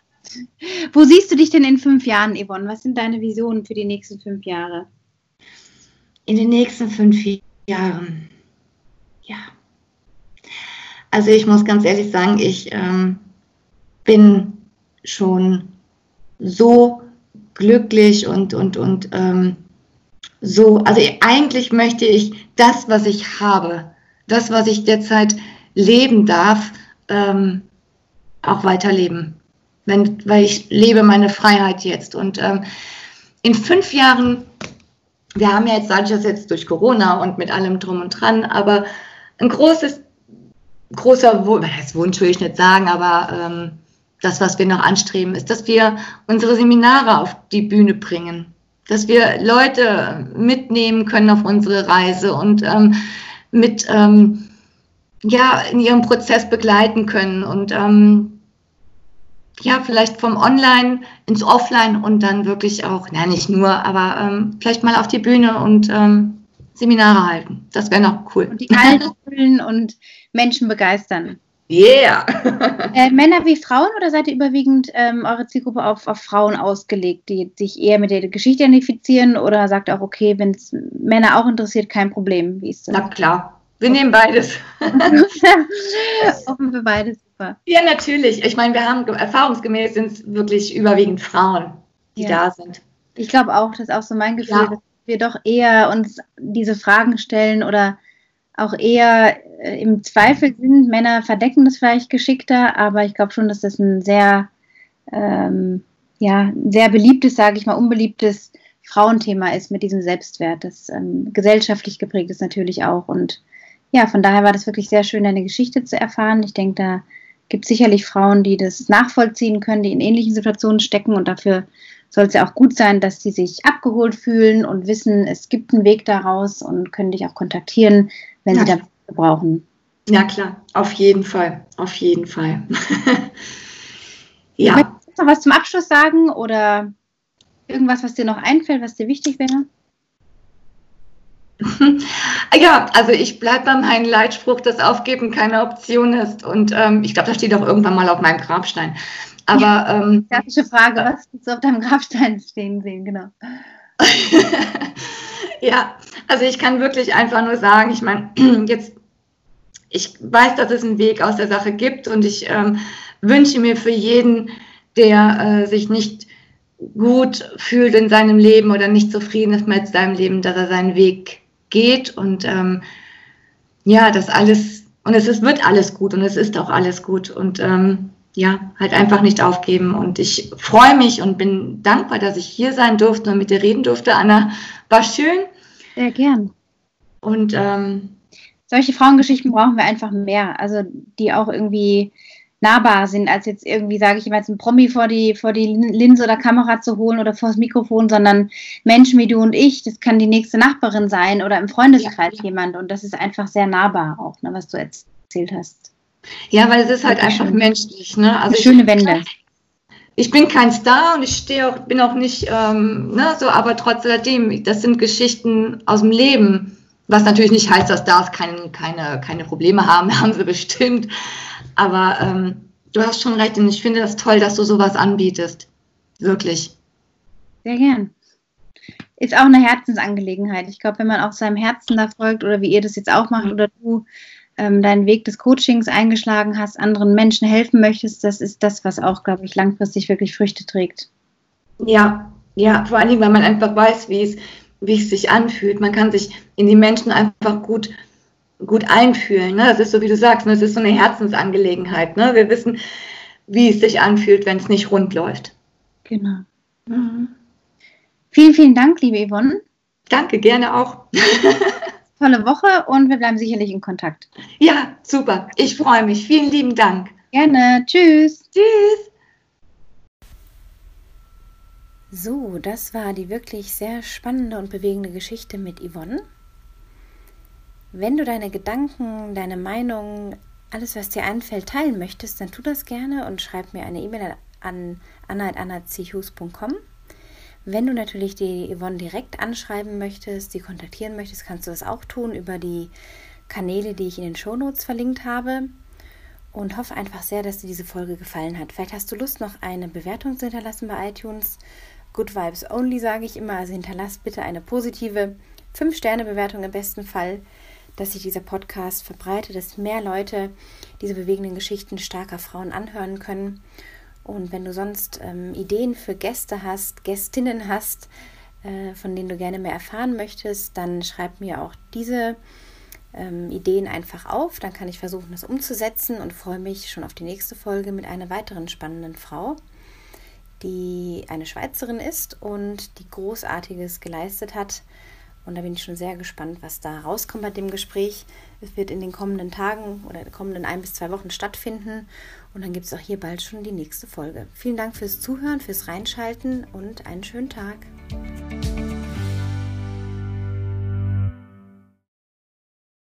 Wo siehst du dich denn in fünf Jahren, Yvonne? Was sind deine Visionen für die nächsten fünf Jahre?
In den nächsten fünf Jahren, ja. Also ich muss ganz ehrlich sagen, ich ähm, bin schon so glücklich und, und, und ähm, so, also eigentlich möchte ich das, was ich habe, das, was ich derzeit leben darf, ähm, auch weiterleben. Wenn, weil ich lebe meine Freiheit jetzt. Und ähm, in fünf Jahren, wir haben ja jetzt, sage ich das jetzt durch Corona und mit allem drum und dran, aber ein großes großer Wunsch will ich nicht sagen, aber ähm, das, was wir noch anstreben, ist, dass wir unsere Seminare auf die Bühne bringen, dass wir Leute mitnehmen können auf unsere Reise und ähm, mit ähm, ja in ihrem Prozess begleiten können und ähm, ja vielleicht vom Online ins Offline und dann wirklich auch, na nicht nur, aber ähm, vielleicht mal auf die Bühne und ähm, Seminare halten. Das wäre noch cool.
Und die Hallen füllen und Menschen begeistern.
Yeah!
äh, Männer wie Frauen oder seid ihr überwiegend ähm, eure Zielgruppe auf, auf Frauen ausgelegt, die sich eher mit der Geschichte identifizieren oder sagt auch, okay, wenn es Männer auch interessiert, kein Problem? Wie ist das?
Na klar, wir nehmen beides.
Offen für beides, super.
Ja, natürlich. Ich meine, wir haben erfahrungsgemäß sind es wirklich überwiegend Frauen, die ja. da sind.
Ich glaube auch, das ist auch so mein Gefühl, ja. dass wir doch eher uns diese Fragen stellen oder auch eher äh, im Zweifel sind. Männer verdecken das vielleicht geschickter, aber ich glaube schon, dass das ein sehr, ähm, ja, sehr beliebtes, sage ich mal, unbeliebtes Frauenthema ist mit diesem Selbstwert, das ähm, gesellschaftlich geprägt ist natürlich auch. Und ja, von daher war das wirklich sehr schön, deine Geschichte zu erfahren. Ich denke, da gibt es sicherlich Frauen, die das nachvollziehen können, die in ähnlichen Situationen stecken und dafür soll es ja auch gut sein, dass sie sich abgeholt fühlen und wissen, es gibt einen Weg daraus und können dich auch kontaktieren, wenn ja. sie da brauchen.
Ja klar, auf jeden Fall, auf jeden Fall. Ja.
Möchtest du noch was zum Abschluss sagen oder irgendwas, was dir noch einfällt, was dir wichtig wäre?
Ja, also ich bleibe bei meinem Leitspruch, dass Aufgeben keine Option ist und ähm, ich glaube, das steht auch irgendwann mal auf meinem Grabstein. Aber ähm,
klassische Frage, was willst du auf deinem Grabstein stehen sehen, genau.
Ja, also ich kann wirklich einfach nur sagen, ich meine, jetzt, ich weiß, dass es einen Weg aus der Sache gibt und ich ähm, wünsche mir für jeden, der äh, sich nicht gut fühlt in seinem Leben oder nicht zufrieden ist mit seinem Leben, dass er seinen Weg geht und ähm, ja, das alles, und es ist, wird alles gut und es ist auch alles gut und ähm, ja, halt einfach nicht aufgeben. Und ich freue mich und bin dankbar, dass ich hier sein durfte und mit dir reden durfte. Anna, war schön.
Sehr gern.
Und ähm,
solche Frauengeschichten brauchen wir einfach mehr, also die auch irgendwie nahbar sind, als jetzt irgendwie, sage ich immer, jetzt ein Promi vor die, vor die Linse oder Kamera zu holen oder vor das Mikrofon, sondern Menschen wie du und ich, das kann die nächste Nachbarin sein oder im Freundeskreis ja. jemand, und das ist einfach sehr nahbar auch, ne, was du erzählt hast.
Ja, weil es ist halt einfach schön. menschlich. Ne? Also
Eine schöne Wende.
Ich bin kein Star und ich stehe auch, bin auch nicht, ähm, ne, so, aber trotzdem, das sind Geschichten aus dem Leben, was natürlich nicht heißt, dass Stars keine, keine, keine Probleme haben, haben sie bestimmt. Aber ähm, du hast schon recht und ich finde das toll, dass du sowas anbietest. Wirklich.
Sehr gern. Ist auch eine Herzensangelegenheit. Ich glaube, wenn man auch seinem Herzen da folgt oder wie ihr das jetzt auch macht mhm. oder du ähm, deinen Weg des Coachings eingeschlagen hast, anderen Menschen helfen möchtest, das ist das, was auch, glaube ich, langfristig wirklich Früchte trägt.
Ja, ja, vor allen Dingen, weil man einfach weiß, wie es, wie es sich anfühlt. Man kann sich in die Menschen einfach gut gut einfühlen. Ne? Das ist so, wie du sagst, ne? Das ist so eine Herzensangelegenheit. Ne? Wir wissen, wie es sich anfühlt, wenn es nicht rund läuft.
Genau. Mhm. Vielen, vielen Dank, liebe Yvonne.
Danke, gerne auch.
Tolle Woche und wir bleiben sicherlich in Kontakt.
Ja, super. Ich freue mich. Vielen lieben Dank.
Gerne. Tschüss.
Tschüss.
So, das war die wirklich sehr spannende und bewegende Geschichte mit Yvonne. Wenn du deine Gedanken, deine Meinung, alles, was dir einfällt, teilen möchtest, dann tu das gerne und schreib mir eine E-Mail an anna at anna c hughes punkt com. Wenn du natürlich die Yvonne direkt anschreiben möchtest, sie kontaktieren möchtest, kannst du das auch tun über die Kanäle, die ich in den Shownotes verlinkt habe. Und hoffe einfach sehr, dass dir diese Folge gefallen hat. Vielleicht hast du Lust, noch eine Bewertung zu hinterlassen bei iTunes. Good Vibes Only, sage ich immer. Also hinterlass bitte eine positive fünf Sterne Bewertung im besten Fall, dass sich dieser Podcast verbreitet, dass mehr Leute diese bewegenden Geschichten starker Frauen anhören können. Und wenn du sonst ähm, Ideen für Gäste hast, Gästinnen hast, äh, von denen du gerne mehr erfahren möchtest, dann schreib mir auch diese ähm, Ideen einfach auf. Dann kann ich versuchen, das umzusetzen und freue mich schon auf die nächste Folge mit einer weiteren spannenden Frau, die eine Schweizerin ist und die Großartiges geleistet hat. Und da bin ich schon sehr gespannt, was da rauskommt bei dem Gespräch. Es wird in den kommenden Tagen oder in den kommenden ein bis zwei Wochen stattfinden. Und dann gibt es auch hier bald schon die nächste Folge. Vielen Dank fürs Zuhören, fürs Reinschalten und einen schönen Tag.